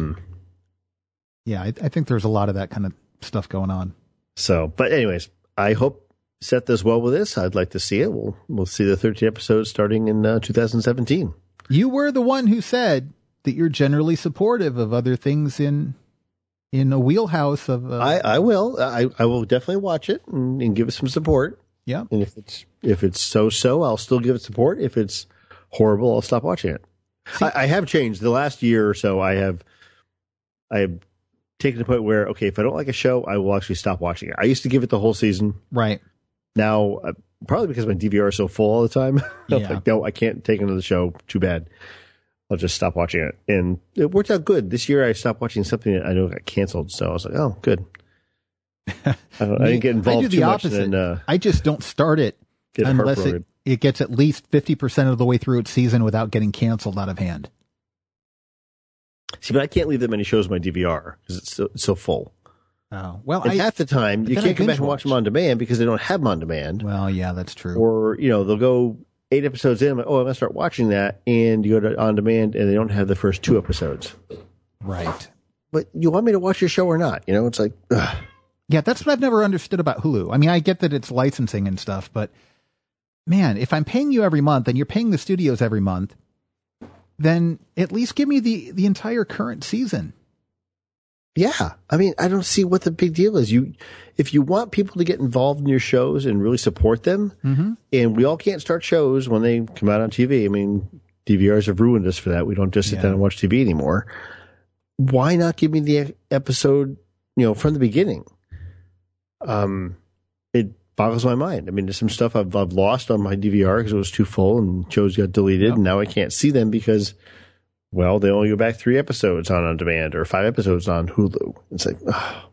Yeah, I think there's a lot of that kind of stuff going on. So, but anyways, I hope Seth does well with this. I'd like to see it. We'll see the 13 episodes starting in 2017. You were the one who said that you're generally supportive of other things in a wheelhouse of. I will. I will definitely watch it and give it some support. Yeah. And if it's so, I'll still give it support. If it's horrible, I'll stop watching it. I have changed. The last year or so, I have taken the point where, okay, if I don't like a show, I will actually stop watching it. I used to give it the whole season. Right. Now, probably because my DVR is so full all the time, I'm Yeah. like, no, I can't take another show. Too bad. I'll just stop watching it. And it worked out good. This year, I stopped watching something that I know got canceled. So I was like, oh, good. I didn't get involved I do the too opposite. much. And, I just don't start it unless heartbroken. it gets at least 50% of the way through its season without getting canceled out of hand. See, but I can't leave that many shows on my DVR because it's so full. Oh, well, And half the time, you then can't I come back binge and watch them on demand because they don't have them on demand. Well, yeah, that's true. Or, they'll go 8 episodes in. I'm like, oh, I'm going to start watching that. And you go to on demand and they don't have the first 2 episodes. Right. But you want me to watch your show or not? It's like, ugh. Yeah, that's what I've never understood about Hulu. I mean, I get that it's licensing and stuff, but man, if I'm paying you every month and you're paying the studios every month, then at least give me the entire current season. Yeah. I mean, I don't see what the big deal is. If you want people to get involved in your shows and really support them, and we all can't start shows when they come out on TV. I mean, DVRs have ruined us for that. We don't just sit down and watch TV anymore. Why not give me the episode, from the beginning? It boggles my mind. I mean, there's some stuff I've lost on my DVR because it was too full and shows got deleted, and now I can't see them because, well, they only go back 3 episodes on demand or 5 episodes on Hulu. It's like, ugh.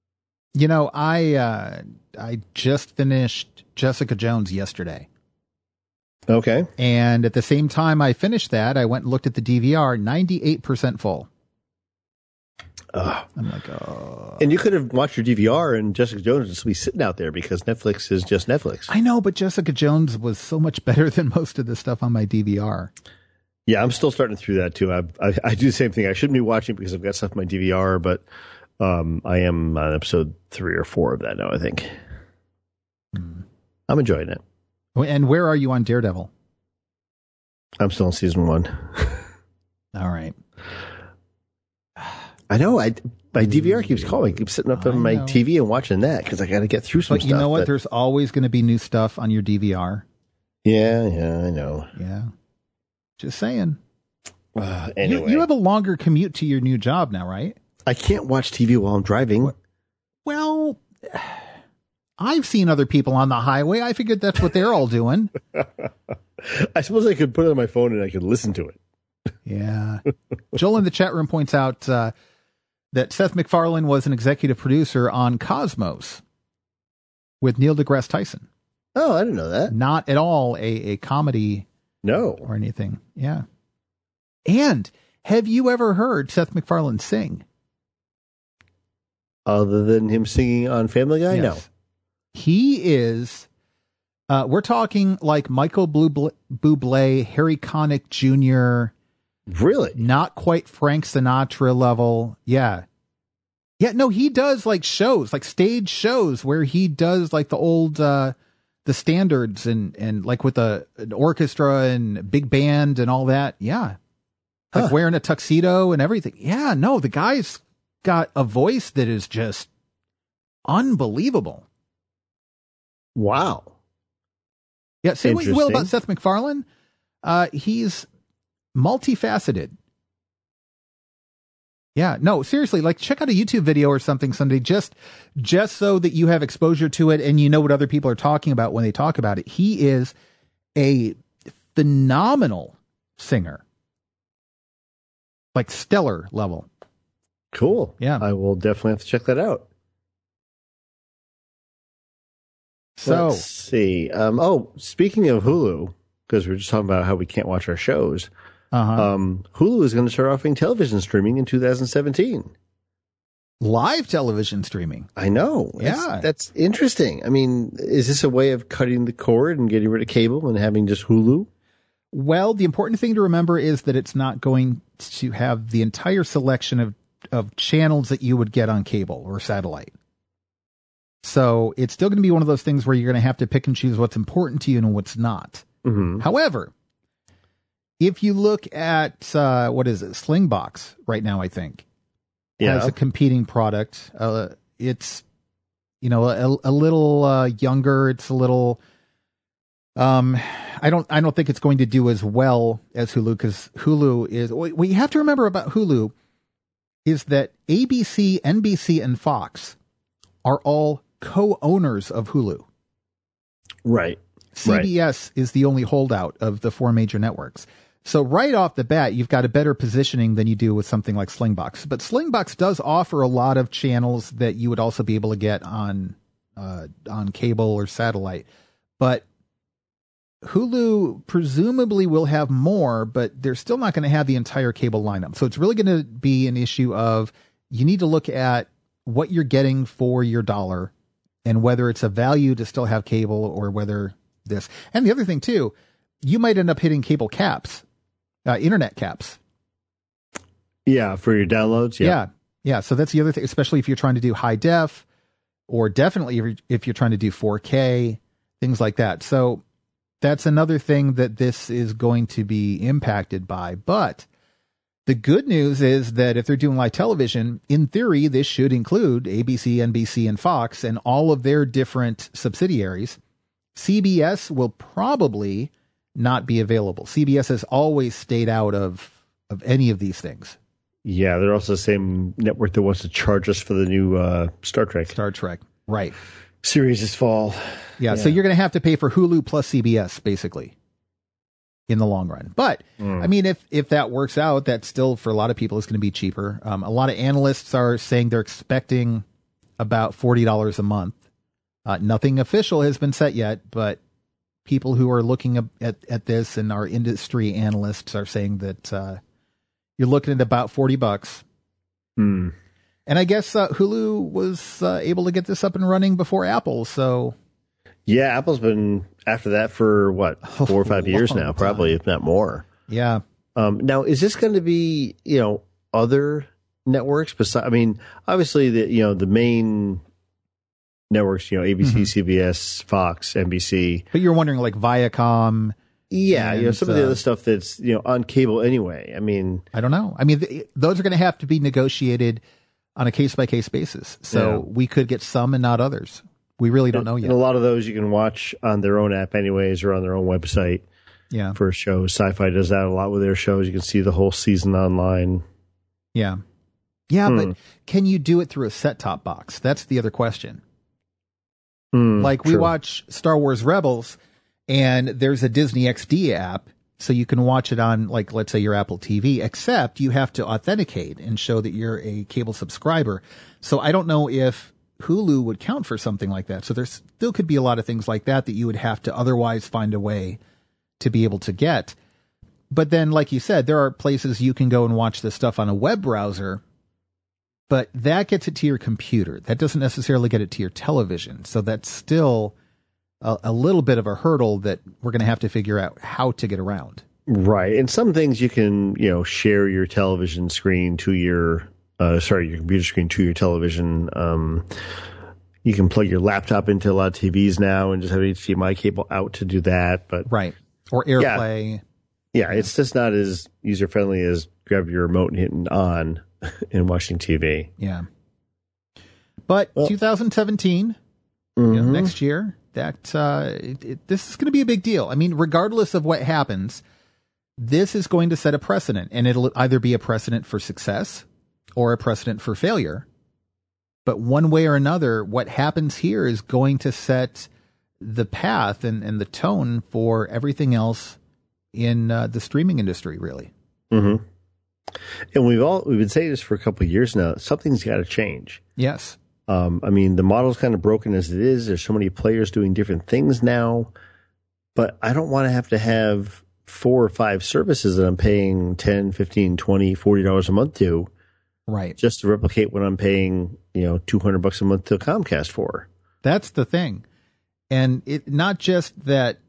I just finished Jessica Jones yesterday. Okay. And at the same time I finished that, I went and looked at the DVR, 98% full. I'm like, oh. And you could have watched your DVR and Jessica Jones would just be sitting out there because Netflix is just Netflix. I know, but Jessica Jones was so much better than most of the stuff on my DVR. Yeah, I'm still starting through that too. I do the same thing. I shouldn't be watching it because I've got stuff on my DVR, but I am on episode 3 or 4 of that now, I think. I'm enjoying it. And where are you on Daredevil? I'm still on season 1. All right. I know. My DVR keeps calling. I keep sitting up on my TV and watching that because I got to get through some stuff. But you know what? There's always going to be new stuff on your DVR. Yeah, I know. Yeah. Just saying. Anyway. You have a longer commute to your new job now, right? I can't watch TV while I'm driving. Well, I've seen other people on the highway. I figured that's what they're all doing. I suppose I could put it on my phone and I could listen to it. Yeah. Joel in the chat room points out that Seth MacFarlane was an executive producer on Cosmos with Neil deGrasse Tyson. Oh, I didn't know that. Not at all a comedy. No. Or anything. Yeah. And have you ever heard Seth MacFarlane sing? Other than him singing on Family Guy? Yes. No. He is We're talking like Michael Bublé, Harry Connick Jr. Really? Not quite Frank Sinatra level. Yeah. Yeah, no, he does like shows, like stage shows where he does like the old, the standards and like with an orchestra and big band and all that. Yeah. Like wearing a tuxedo and everything. Yeah, no, the guy's got a voice that is just unbelievable. Wow. Yeah, say what you will about Seth MacFarlane. He's multifaceted. Yeah, no, seriously, like check out a YouTube video or something someday just so that you have exposure to it and you know what other people are talking about when they talk about it. He is a phenomenal singer. Like stellar level. Cool. Yeah. I will definitely have to check that out. So, let's see. Speaking of Hulu, because we're just talking about how we can't watch our shows. Hulu is going to start offering television streaming in 2017. Live television streaming. I know. That's interesting. I mean, is this a way of cutting the cord and getting rid of cable and having just Hulu? Well, the important thing to remember is that it's not going to have the entire selection of channels that you would get on cable or satellite. So it's still going to be one of those things where you're going to have to pick and choose what's important to you and what's not. Mm-hmm. However, if you look at, Slingbox right now, I think, has a competing product. It's, a little younger. It's a little, I don't think it's going to do as well as Hulu, because Hulu is, what you have to remember about Hulu is that ABC, NBC, and Fox are all co-owners of Hulu. Right. CBS is the only holdout of the four major networks. So right off the bat, you've got a better positioning than you do with something like Slingbox. But Slingbox does offer a lot of channels that you would also be able to get on cable or satellite. But Hulu presumably will have more, but they're still not going to have the entire cable lineup. So it's really going to be an issue of you need to look at what you're getting for your dollar and whether it's a value to still have cable or whether this. And the other thing too, you might end up hitting cable caps, internet caps. Yeah, for your downloads. Yeah. So that's the other thing, especially if you're trying to do high def, or definitely if you're trying to do 4K, things like that. So that's another thing that this is going to be impacted by. But the good news is that if they're doing live television, in theory, this should include ABC, NBC, and Fox and all of their different subsidiaries. CBS will probably not be available. CBS has always stayed out of any of these things. Yeah, they're also the same network that wants to charge us for the new Star Trek. Right. Series this fall. Yeah, so you're going to have to pay for Hulu plus CBS, basically, in the long run. But, I mean, if that works out, that still, for a lot of people, is going to be cheaper. A lot of analysts are saying they're expecting about $40 a month. Nothing official has been set yet, but people who are looking at this and our industry analysts are saying that you're looking at about $40. And I guess Hulu was able to get this up and running before Apple. So, yeah, Apple's been after that for 4 or 5 years now, probably, if not more. Yeah. Now, is this going to be other networks besides? I mean, obviously the main networks, ABC, CBS, Fox, NBC. But you're wondering like Viacom. Yeah, some of the other stuff that's on cable anyway. I mean, I don't know. I mean, those are going to have to be negotiated on a case-by-case basis. So we could get some and not others. We really don't know yet. And a lot of those you can watch on their own app anyways or on their own website for shows. Sci-Fi does that a lot with their shows. You can see the whole season online. Yeah. Yeah, but can you do it through a set-top box? That's the other question. Like we watch Star Wars Rebels, and there's a Disney XD app, so you can watch it on, like, let's say your Apple TV, except you have to authenticate and show that you're a cable subscriber. So I don't know if Hulu would count for something like that. So there still could be a lot of things like that you would have to otherwise find a way to be able to get. But then, like you said, there are places you can go and watch this stuff on a web browser, but that gets it to your computer. That doesn't necessarily get it to your television. So that's still a little bit of a hurdle that we're going to have to figure out how to get around. Right. And some things you can, share your television screen to your computer screen to your television. You can plug your laptop into a lot of TVs now and just have an HDMI cable out to do that. But right. Or AirPlay. Yeah, it's just not as user-friendly as grab your remote and hitting on and watching TV. Yeah. But 2017, next year, this is going to be a big deal. I mean, regardless of what happens, this is going to set a precedent, and it'll either be a precedent for success or a precedent for failure. But one way or another, what happens here is going to set the path and the tone for everything else in the streaming industry, really. Mm-hmm. And we've been saying this for a couple of years now. Something's got to change. Yes. I mean, the model's kind of broken as it is. There's so many players doing different things now. But I don't want to have 4 or 5 services that I'm paying $10, $15, $20, $40 a month to. Right. Just to replicate what I'm paying, $200 a month to Comcast for. That's the thing. And it not just that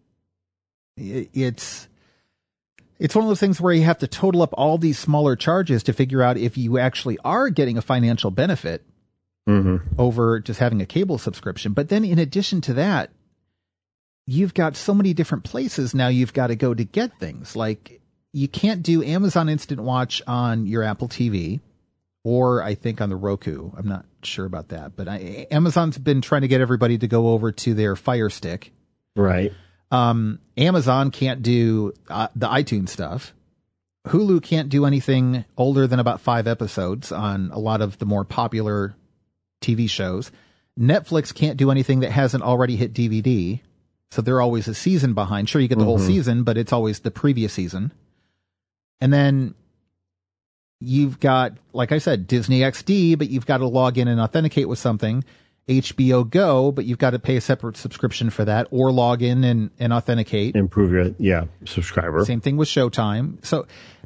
it's one of those things where you have to total up all these smaller charges to figure out if you actually are getting a financial benefit over just having a cable subscription. But then in addition to that, you've got so many different places now you've got to go to get things. Like you can't do Amazon Instant Watch on your Apple TV or I think on the Roku. I'm not sure about that, but Amazon's been trying to get everybody to go over to their Fire Stick. Right. Amazon can't do the iTunes stuff. Hulu can't do anything older than about 5 episodes on a lot of the more popular TV shows. Netflix can't do anything that hasn't already hit DVD. So they're always a season behind. Sure, you get the whole season, but it's always the previous season. And then you've got, like I said, Disney XD, but you've got to log in and authenticate with something. HBO Go, but you've got to pay a separate subscription for that, or log in and authenticate. Improve your subscriber. Same thing with Showtime. So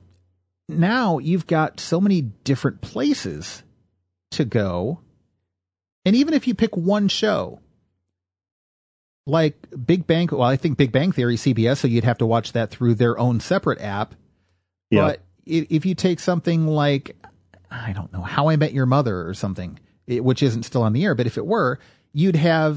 now you've got so many different places to go. And even if you pick one show, like Big Bang, well, I think Big Bang Theory, CBS, so you'd have to watch that through their own separate app. Yeah. But if you take something like, I don't know, How I Met Your Mother or something, which isn't still on the air, but if it were, you'd have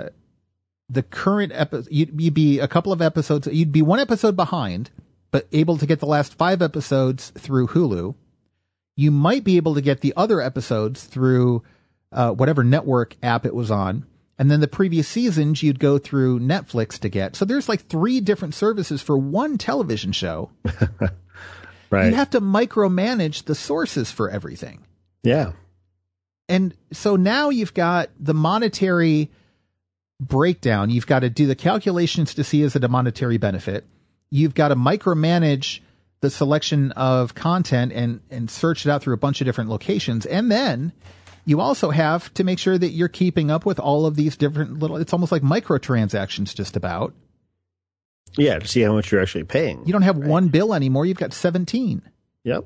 the current episode. You'd be a couple of episodes. You'd be 1 episode behind, but able to get the last 5 episodes through Hulu. You might be able to get the other episodes through whatever network app it was on. And then the previous seasons you'd go through Netflix to get. So there's like 3 different services for one television show. Right. You have to micromanage the sources for everything. Yeah. And so now you've got the monetary breakdown. You've got to do the calculations to see is it a monetary benefit. You've got to micromanage the selection of content and search it out through a bunch of different locations. And then you also have to make sure that you're keeping up with all of these different little, it's almost like microtransactions just about. Yeah, to see how much you're actually paying. You don't have one bill anymore. You've got 17. Yep.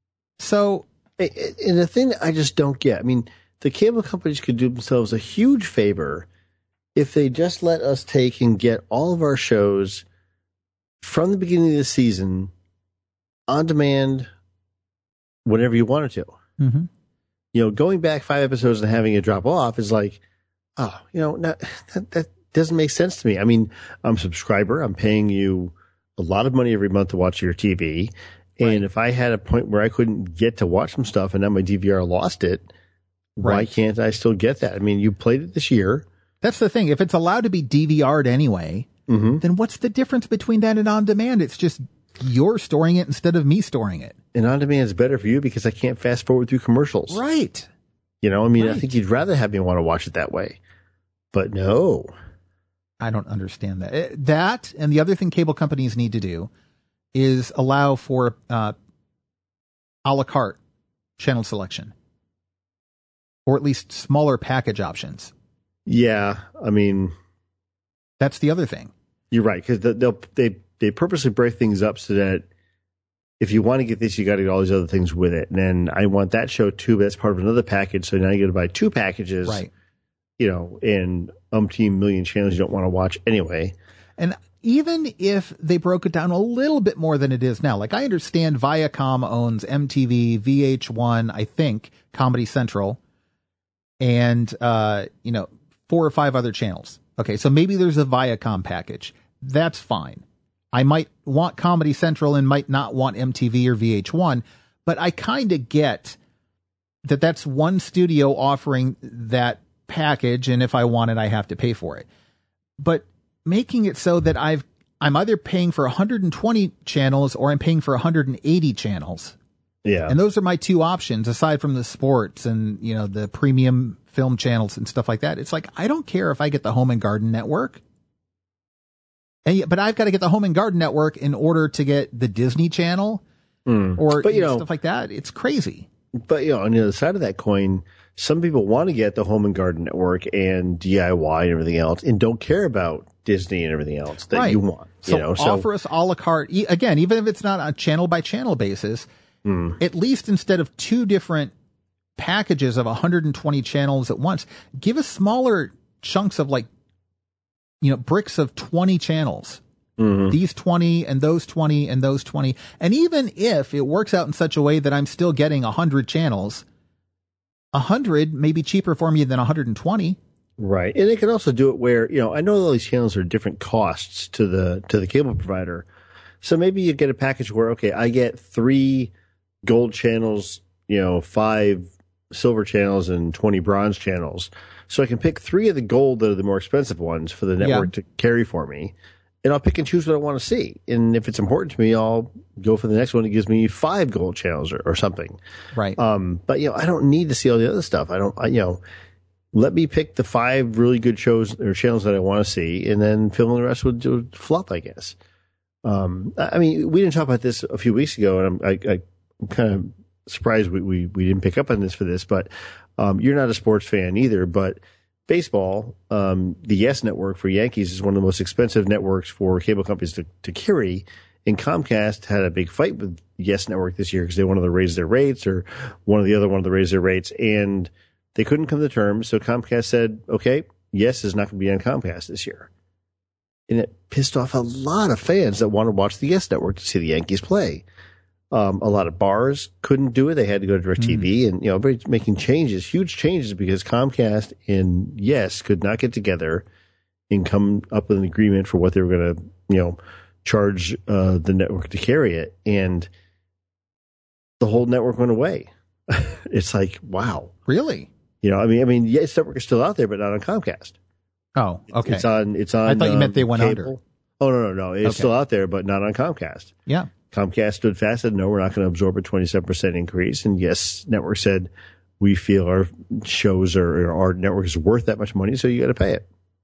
So, and the thing that I just don't get, I mean, the cable companies could do themselves a huge favor if they just let us take and get all of our shows from the beginning of the season on demand whenever you wanted to. Mm-hmm. You know, going back 5 episodes and having it drop off is like, oh, you know, that doesn't make sense to me. I mean, I'm a subscriber. I'm paying you a lot of money every month to watch your TV. And if I had a point where I couldn't get to watch some stuff and now my DVR lost it, why can't I still get that? I mean, you played it this year. That's the thing. If it's allowed to be DVR'd anyway, then what's the difference between that and on demand? It's just you're storing it instead of me storing it. And on demand is better for you because I can't fast forward through commercials. Right. You know, I mean, I think you'd rather have me want to watch it that way. But no. I don't understand that. That and the other thing cable companies need to do is allow for a la carte channel selection, or at least smaller package options. Yeah, I mean, that's the other thing. You're right, because they purposely break things up so that if you want to get this, you got to get all these other things with it. And then I want that show too, but that's part of another package. So now you got to buy 2 packages. Right. and umpteen million channels you don't want to watch anyway. And even if they broke it down a little bit more than it is now, like I understand Viacom owns MTV, VH1, I think, Comedy Central, and, 4 or 5 other channels. Okay, so maybe there's a Viacom package. That's fine. I might want Comedy Central and might not want MTV or VH1, but I kind of get that that's one studio offering that package, and if I want it, I have to pay for it. But making it so that I'm either paying for 120 channels or I'm paying for 180 channels. Yeah. And those are my two options, aside from the sports and, the premium film channels and stuff like that. It's like, I don't care if I get the Home and Garden Network. But I've got to get the Home and Garden Network in order to get the Disney Channel or stuff like that. It's crazy. But, on the other side of that coin, some people want to get the Home and Garden Network and DIY and everything else and don't care about Disney and everything else that you want. So offer us a la carte. Again, even if it's not on a channel by channel basis, at least instead of 2 different packages of 120 channels at once, give us smaller chunks of bricks of 20 channels. These 20 and those 20 and those 20. And even if it works out in such a way that I'm still getting 100 channels, 100 may be cheaper for me than 120. Right. And they can also do it where, I know all these channels are different costs to the cable provider. So maybe you get a package where, okay, I get 3 gold channels, 5 silver channels and 20 bronze channels. So I can pick 3 of the gold that are the more expensive ones for the network to carry for me. And I'll pick and choose what I want to see. And if it's important to me, I'll go for the next one that gives me 5 gold channels or something. Right. But, I don't need to see all the other stuff. Let me pick the 5 really good shows or channels that I want to see and then fill in the rest with fluff, I guess. We didn't talk about this a few weeks ago, and I'm kind of surprised we didn't pick up on this for this, but you're not a sports fan either, but baseball, the YES network for Yankees is one of the most expensive networks for cable companies to carry. And Comcast had a big fight with YES network this year because they wanted to raise their rates, or one of the other wanted to raise their rates, and they couldn't come to terms. So Comcast said, okay, YES is not going to be on Comcast this year. And it pissed off a lot of fans that want to watch the YES network to see the Yankees play. A lot of bars couldn't do it. They had to go to DirecTV, and everybody's making changes, huge changes, because Comcast and YES could not get together and come up with an agreement for what they were going to, charge the network to carry it, and the whole network went away. It's like, wow, really? YES network is still out there, but not on Comcast. Oh, okay. It's on. I thought you meant they went cable. Under. Oh no, it's still out there, but not on Comcast. Yeah. Comcast stood fast, said, no, we're not going to absorb a 27% increase. And YES network said, we feel our shows or our network is worth that much money, so you got to pay it.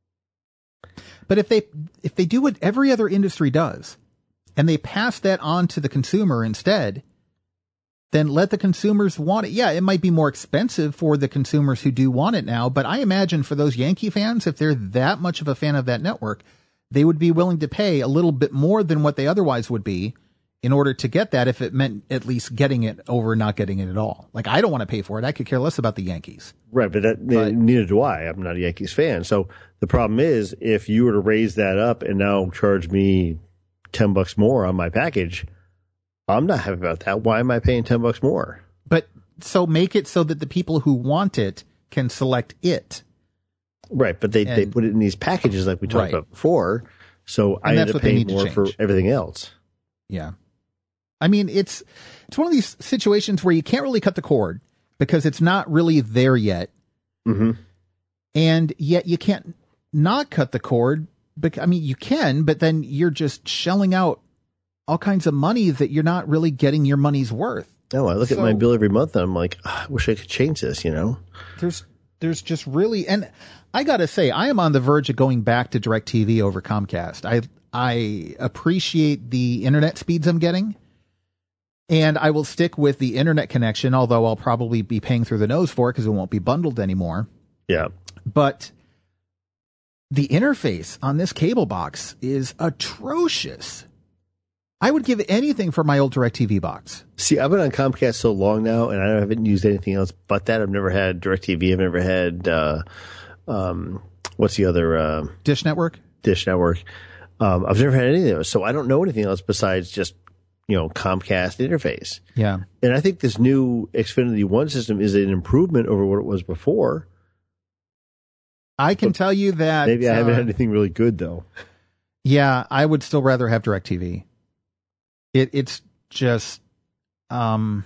But if they do what every other industry does, and they pass that on to the consumer instead, then let the consumers want it. Yeah, it might be more expensive for the consumers who do want it now, but I imagine for those Yankee fans, if they're that much of a fan of that network, they would be willing to pay a little bit more than what they otherwise would be in order to get that, if it meant at least getting it over not getting it at all. Like, I don't want to pay for it. I could care less about the Yankees. Right, but neither do I. I'm not a Yankees fan. So the problem is, if you were to raise that up and now charge me $10 more on my package, I'm not happy about that. Why am I paying $10 more? But so make it so that the people who want it can select it. Right, but they put it in these packages like we talked about before. So I end up paying more for everything else. Yeah. It's one of these situations where you can't really cut the cord because it's not really there yet. Mm-hmm. And yet you can't not cut the cord. You can, but then you're just shelling out all kinds of money that you're not really getting your money's worth. No, I look at my bill every month and I'm like, I wish I could change this, There's just really, and I got to say, I am on the verge of going back to DirecTV over Comcast. I appreciate the internet speeds I'm getting. And I will stick with the internet connection, although I'll probably be paying through the nose for it because it won't be bundled anymore. Yeah. But the interface on this cable box is atrocious. I would give anything for my old DirecTV box. See, I've been on Comcast so long now, and I haven't used anything else but that. I've never had DirecTV. I've never had what's the other? Dish Network. Dish Network. I've never had any of those, so I don't know anything else besides just, Comcast interface. Yeah. And I think this new Xfinity One system is an improvement over what it was before. I can tell you that... Maybe I haven't had anything really good, though. Yeah, I would still rather have DirecTV. It's just... I'd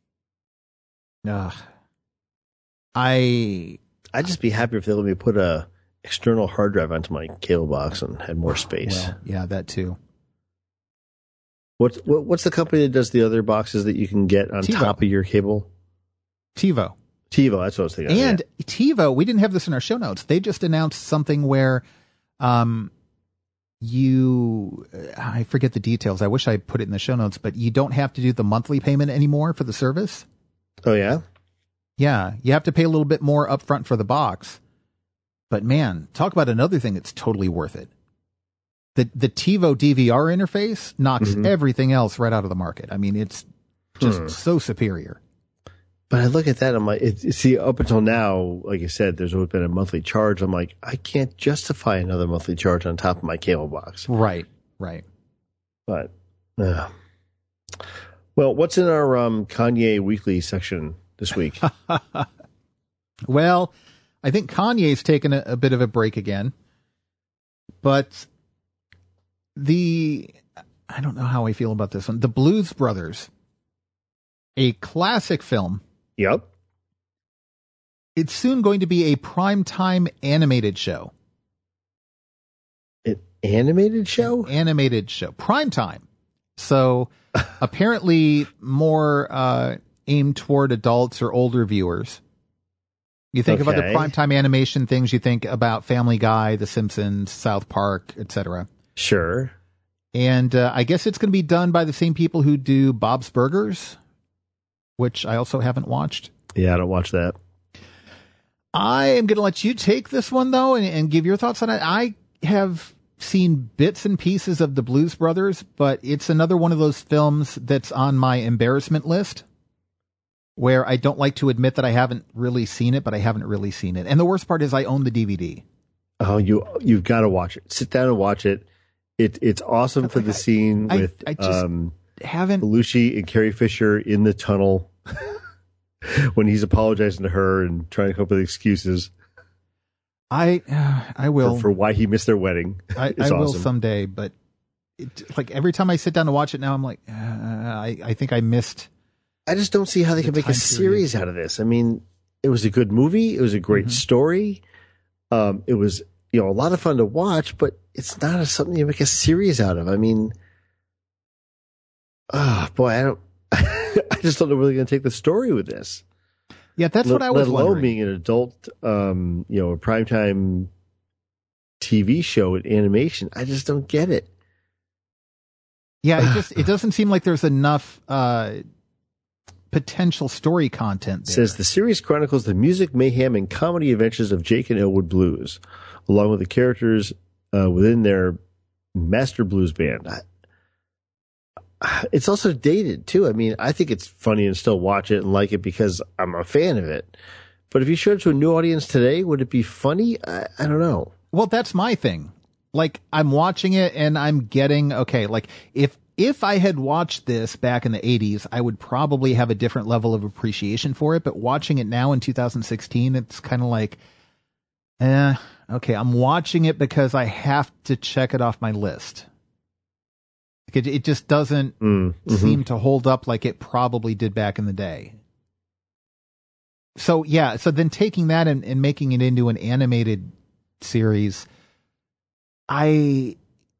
just be happy if they let me put a external hard drive onto my cable box and had more space. Well, yeah, that too. What's the company that does the other boxes that you can get on TiVo. top of your cable? TiVo. TiVo, that's what I was thinking. And TiVo, we didn't have this in our show notes. They just announced something where I forget the details. I wish I put it in the show notes, but you don't have to do the monthly payment anymore for the service. Oh, yeah? Yeah, you have to pay a little bit more upfront for the box. But man, talk about another thing that's totally worth it. The TiVo DVR interface knocks everything else right out of the market. I mean, it's just so superior. But I look at that, I'm like, see, up until now, like I said, there's always been a monthly charge. I'm like, I can't justify another monthly charge on top of my cable box. Right. But, well, what's in our Kanye Weekly section this week? Well, I think Kanye's taken a bit of a break again. But I don't know how I feel about this one. The Blues Brothers, a classic film. Yep. It's soon going to be a primetime animated show. An animated show? An animated show. Primetime. So apparently more aimed toward adults or older viewers. You think about the primetime animation things, you think about Family Guy, The Simpsons, South Park, etc. Sure. And I guess it's going to be done by the same people who do Bob's Burgers, which I also haven't watched. Yeah, I don't watch that. I am going to let you take this one, though, and give your thoughts on it. I have seen bits and pieces of the Blues Brothers, but it's another one of those films that's on my embarrassment list, where I don't like to admit that I haven't really seen it, but I haven't really seen it. And the worst part is I own the DVD. Oh, you've got to watch it. Sit down and watch it. It's awesome for the scene with I just haven't Belushi and Carrie Fisher in the tunnel when he's apologizing to her and trying to come up with excuses. I will for why he missed their wedding. I will someday, but like every time I sit down to watch it now, I'm like, I think I missed. I just don't see how they can make a series out of this. I mean, it was a good movie. It was a great story. It was, a lot of fun to watch, but it's not something you make a series out of. I mean, I just don't know where they're going to take the story with this. Yeah, that's what I was wondering. Let alone being an adult, a primetime TV show with animation. I just don't get it. Yeah, it doesn't seem like there's enough potential story content there. It says the series chronicles the music, mayhem, and comedy adventures of Jake and Elwood Blues, along with the characters within their master blues band. It's also dated, too. I mean, I think it's funny and still watch it and like it because I'm a fan of it. But if you showed it to a new audience today, would it be funny? I don't know. Well, that's my thing. Like, I'm watching it and I'm getting, okay, like, if I had watched this back in the 80s, I would probably have a different level of appreciation for it. But watching it now in 2016, it's kind of like, okay, I'm watching it because I have to check it off my list. It just doesn't seem to hold up like it probably did back in the day. So, yeah, so then taking that and making it into an animated series, I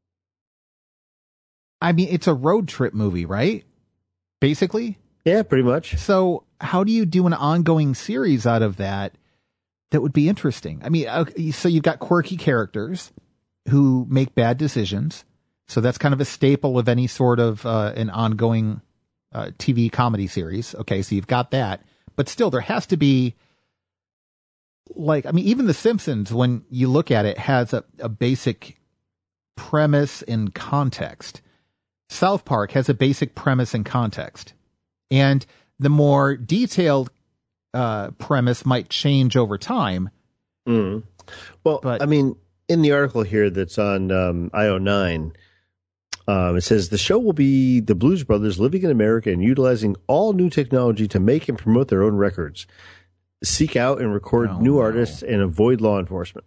mean, it's a road trip movie, right? Basically? Yeah, pretty much. So how do you do an ongoing series out of that would be interesting? I mean, so you've got quirky characters who make bad decisions. So that's kind of a staple of any sort of an ongoing TV comedy series. Okay, so you've got that. But still, there has to be, like, I mean, even The Simpsons, when you look at it, has a basic premise and context. South Park has a basic premise and context. And the more detailed premise might change over time, Mm. Well, But- I mean, in the article here that's on IO9, it says the show will be the Blues Brothers living in America and utilizing all new technology to make and promote their own records, seek out and record new artists, and avoid law enforcement.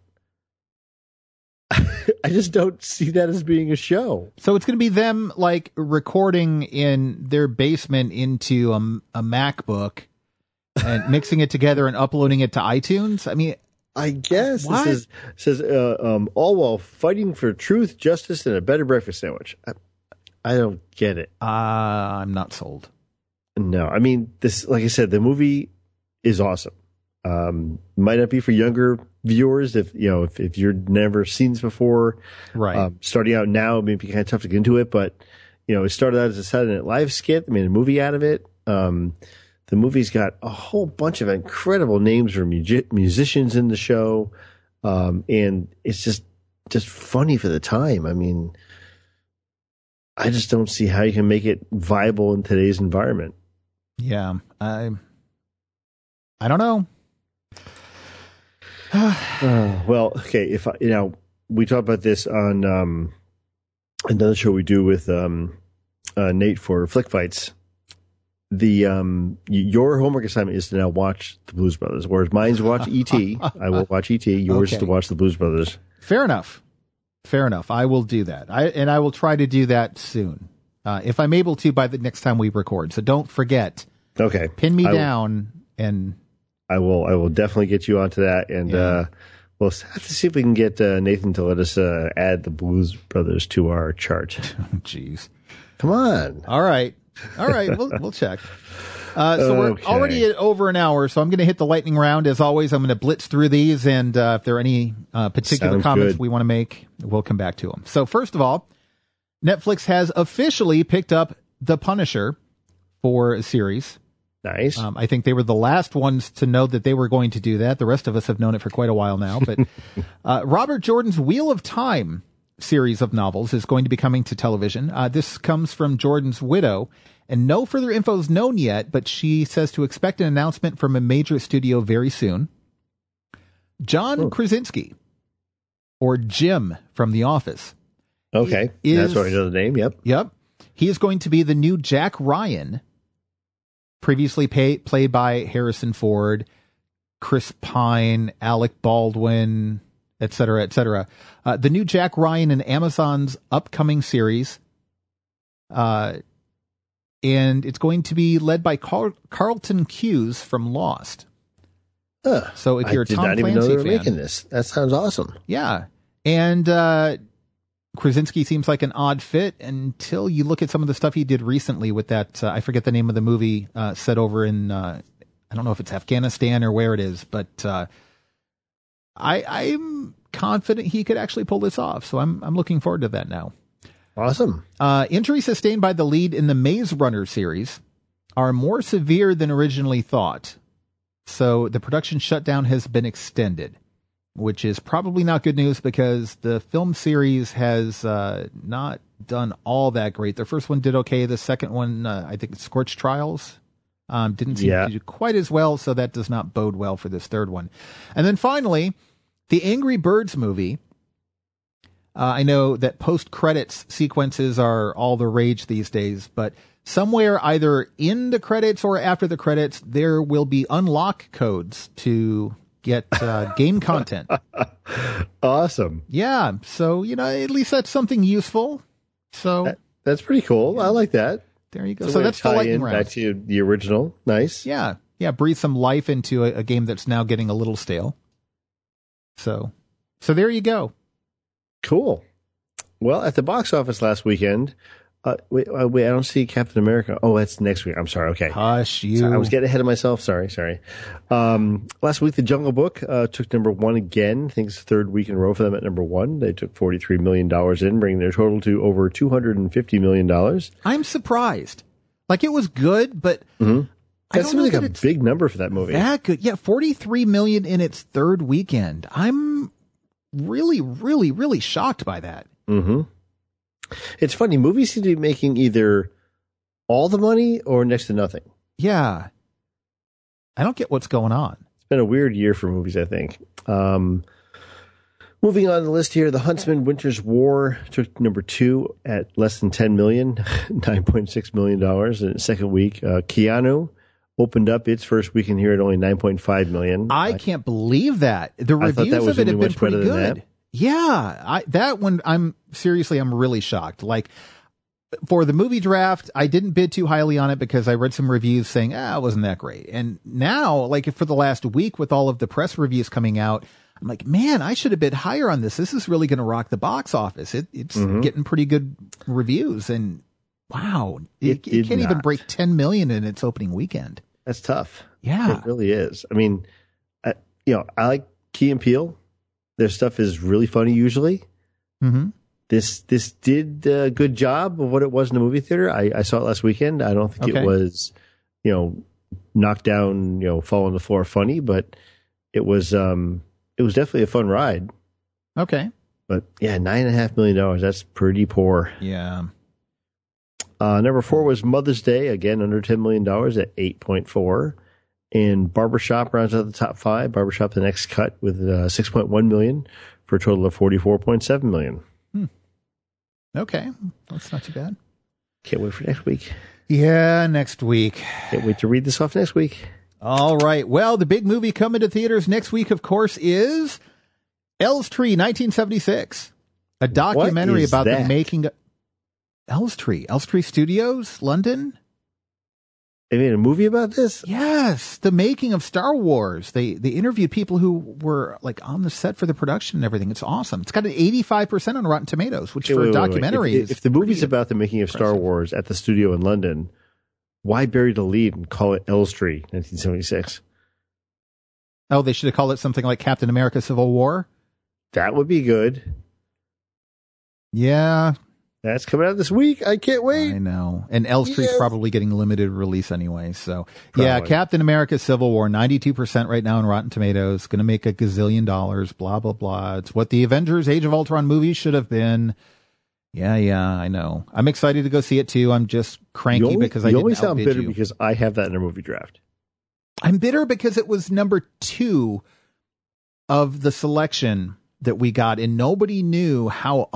I just don't see that as being a show. So it's going to be them like recording in their basement into a MacBook and mixing it together and uploading it to iTunes. I mean, I guess what? It says all while fighting for truth, justice, and a better breakfast sandwich. I don't get it. I'm not sold. No, I mean this. Like I said, the movie is awesome. Might not be for younger viewers if you've never seen this before. Right. Starting out now, it may be kind of tough to get into it, but it started out as a Saturday Night Live skit. They made a movie out of it. The movie's got a whole bunch of incredible names from musicians in the show, and it's just funny for the time. I mean, I just don't see how you can make it viable in today's environment. Yeah, I don't know. Well, okay. If we talked about this on another show we do with Nate for Flick Fights. Your homework assignment is to now watch the Blues Brothers, whereas mine's watch E.T. I will watch E.T. Yours is to watch the Blues Brothers. Fair enough. I will do that. I will try to do that soon, if I'm able to by the next time we record. So don't forget. Okay. Pin me down, and I will definitely get you onto that, and we'll have to see if we can get Nathan to let us add the Blues Brothers to our chart. Jeez. Come on. All right. We'll check. So we're already at over an hour, so I'm going to hit the lightning round. As always, I'm going to blitz through these, and if there are any particular Sounds comments good. we want to make, we'll come back to them. So first of all, Netflix has officially picked up The Punisher for a series. Nice. I think they were the last ones to know that they were going to do that. The rest of us have known it for quite a while now. But Robert Jordan's Wheel of Time series of novels is going to be coming to television. This comes from Jordan's widow, and no further info is known yet, but she says to expect an announcement from a major studio very soon. John Krasinski, or Jim from The Office. Okay. That's why I know the name. Yep. He is going to be the new Jack Ryan, previously played by Harrison Ford, Chris Pine, Alec Baldwin, etc., etc. The new Jack Ryan in Amazon's upcoming series, and it's going to be led by Carlton Cuse from Lost. So if you're a Tom I did not even know Clancy they were fan, making this. That sounds awesome. yeah, and Krasinski seems like an odd fit until you look at some of the stuff he did recently with that. I forget the name of the movie set over in I don't know if it's Afghanistan or where it is, but I'm confident he could actually pull this off. So I'm looking forward to that now. Awesome. Injuries sustained by the lead in the Maze Runner series are more severe than originally thought. So the production shutdown has been extended, which is probably not good news because the film series has not done all that great. Their first one did okay. The second one, I think Scorched Trials, didn't seem to do quite as well, so that does not bode well for this third one. And then finally, the Angry Birds movie. I know that post-credits sequences are all the rage these days, but somewhere either in the credits or after the credits, there will be unlock codes to get game content. Awesome. Yeah. So, at least that's something useful. So that's pretty cool. I like that. There you go. So that's the lightning round. Back to the original. Nice. Yeah. Yeah. Breathe some life into a game that's now getting a little stale. So there you go. Cool. Well, at the box office last weekend, wait, I don't see Captain America. Oh, that's next week. I'm sorry. Okay. Hush, you. Sorry, I was getting ahead of myself. Sorry. Last week, The Jungle Book took number one again. I think it's the third week in a row for them at number one. They took $43 million in, bringing their total to over $250 million. I'm surprised. Like, it was good, but That seems like a big number for that movie. That good. Yeah, $43 million in its third weekend. I'm really, really, really shocked by that. Mm-hmm. It's funny. Movies seem to be making either all the money or next to nothing. Yeah. I don't get what's going on. been a weird year for movies, I think. Moving on the list here, The Huntsman: Winter's War took number 2 at less than $10 million, $9.6 million in its second week. Keanu opened up its first weekend here at only $9.5 million. I can't believe that. The reviews of it have been pretty good. Yeah, that one, I'm really shocked. Like, for the movie draft, I didn't bid too highly on it because I read some reviews saying, it wasn't that great. And now, like, for the last week with all of the press reviews coming out, I'm like, man, I should have bid higher on this. This is really going to rock the box office. It's getting pretty good reviews. And wow, it can't even break 10 million in its opening weekend. That's tough. Yeah. It really is. I mean, I like Key and Peele. Their stuff is really funny usually. Mm-hmm. This did a good job of what it was in the movie theater. I saw it last weekend. I don't think it was, knocked down, fall on the floor funny, but it was definitely a fun ride. Okay. But yeah, $9.5 million. That's pretty poor. Yeah. Number 4 was Mother's Day, again under $10 million at 8.4. And Barbershop rounds out the top 5. Barbershop, the next cut, with $6.1 million for a total of $44.7 million. Okay, that's not too bad. Can't wait for next week. Yeah, next week. Can't wait to read this off next week. All right. Well, the big movie coming to theaters next week, of course, is Elstree, 1976. A documentary about the making of Elstree Studios, London. They made a movie about this? Yes, the making of Star Wars. They interviewed people who were like on the set for the production and everything. It's awesome. It's got an 85% on Rotten Tomatoes, which for a documentary is if the movie's about the making of Star Wars at the studio in London, why bury the lead and call it Elstree 1976? Oh, they should have called it something like Captain America: Civil War. That would be good. Yeah. That's coming out this week. I can't wait. I know. And Elstree's probably getting limited release anyway. So, yeah, Captain America: Civil War, 92% right now on Rotten Tomatoes. Going to make $1 gazillion, blah, blah, blah. It's what the Avengers Age of Ultron movie should have been. Yeah, I know. I'm excited to go see it, too. I'm just cranky because I didn't outbid you. You always sound bitter because I have that in a movie draft. I'm bitter because it was number 2 of the selection that we got, and nobody knew how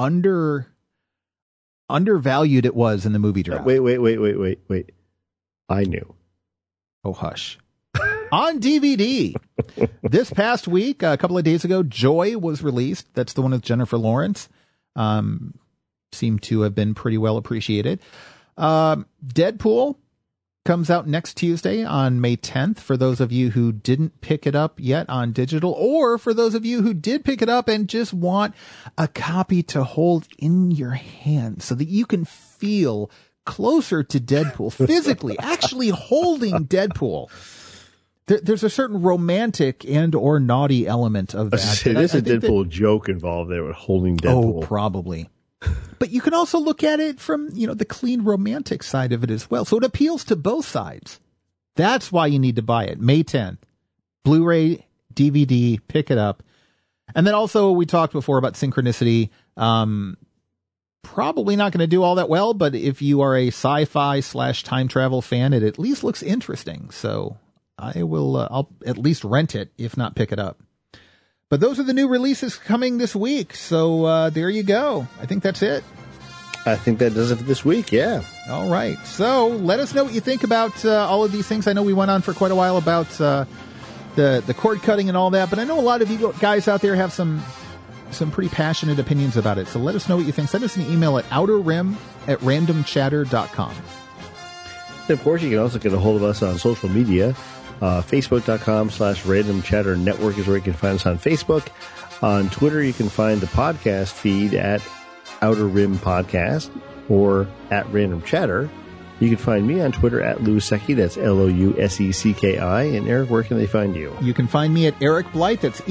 undervalued it was in the movie draft. Wait. I knew. Oh, hush. On DVD. This past week, a couple of days ago, Joy was released. That's the one with Jennifer Lawrence. Seemed to have been pretty well appreciated. Deadpool comes out next Tuesday on May 10th for those of you who didn't pick it up yet on digital, or for those of you who did pick it up and just want a copy to hold in your hand so that you can feel closer to Deadpool physically, actually holding Deadpool. There's a certain romantic and or naughty element of that. There's a Deadpool joke involved there with holding Deadpool. Oh, probably. But you can also look at it from, the clean romantic side of it as well. So it appeals to both sides. That's why you need to buy it. May 10th. Blu-ray, DVD, pick it up. And then also we talked before about Synchronicity. Probably not going to do all that well, but if you are a sci-fi / time travel fan, it at least looks interesting. So I'll at least rent it, if not pick it up. But those are the new releases coming this week. So there you go. I think that's it. I think that does it for this week, yeah. All right. So let us know what you think about all of these things. I know we went on for quite a while about the cord cutting and all that, but I know a lot of you guys out there have some pretty passionate opinions about it. So let us know what you think. Send us an email at outerrim@randomchatter.com. And of course, you can also get a hold of us on social media. Facebook.com/Random Chatter Network is where you can find us on Facebook. On Twitter, you can find the podcast feed at Outer Rim Podcast or at Random Chatter. You can find me on Twitter at Lousecki, that's Loussecki. And Eric, where can they find you? You can find me at Eric Blythe, that's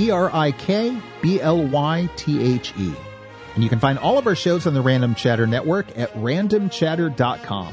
ErikBlythe. And you can find all of our shows on the Random Chatter Network at randomchatter.com.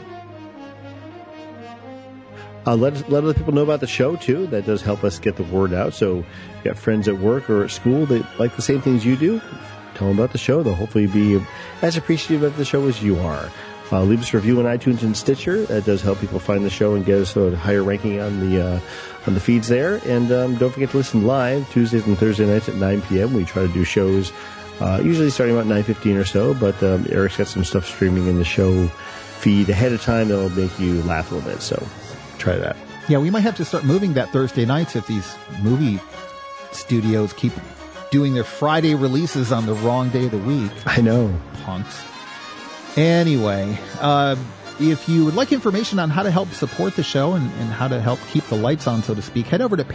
Let other people know about the show, too. That does help us get the word out. So if you got friends at work or at school that like the same things you do, tell them about the show. They'll hopefully be as appreciative of the show as you are. Leave us a review on iTunes and Stitcher. That does help people find the show and get us a higher ranking on the feeds there. And don't forget to listen live Tuesdays and Thursday nights at 9 p.m. We try to do shows usually starting about 9:15 or so, but Eric's got some stuff streaming in the show feed ahead of time that'll make you laugh a little bit, so try that. Yeah, we might have to start moving that Thursday nights if these movie studios keep doing their Friday releases on the wrong day of the week. I know. Punks. Anyway, if you would like information on how to help support the show and how to help keep the lights on, so to speak, head over to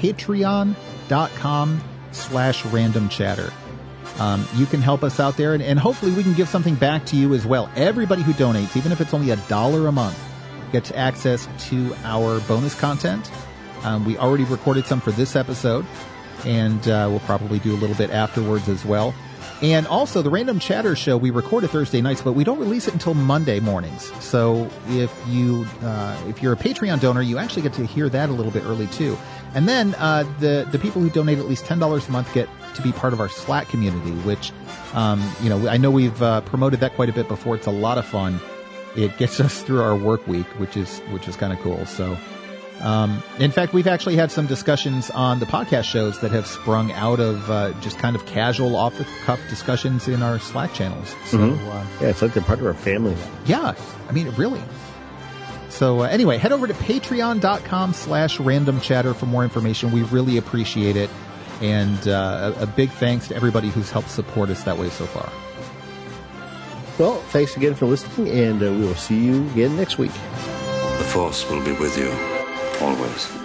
patreon.com/randomchatter. You can help us out there, and hopefully we can give something back to you as well. Everybody who donates, even if it's only $1 a month, gets access to our bonus content. We already recorded some for this episode, and we'll probably do a little bit afterwards as well. And also, the Random Chatter show, we record it Thursday nights, but we don't release it until Monday mornings. So if you're a Patreon donor, you actually get to hear that a little bit early too. And then the people who donate at least $10 a month get to be part of our Slack community, which I know we've promoted that quite a bit before. It's a lot of fun. It gets us through our work week, which is kind of cool. So. In fact, we've actually had some discussions on the podcast shows that have sprung out of just kind of casual, off-the-cuff discussions in our Slack channels. So, yeah, it's like they're part of our family. Yeah, I mean, really. So anyway, head over to patreon.com/randomchatter for more information. We really appreciate it. And a big thanks to everybody who's helped support us that way so far. Well, thanks again for listening, and we will see you again next week. The Force will be with you. Always.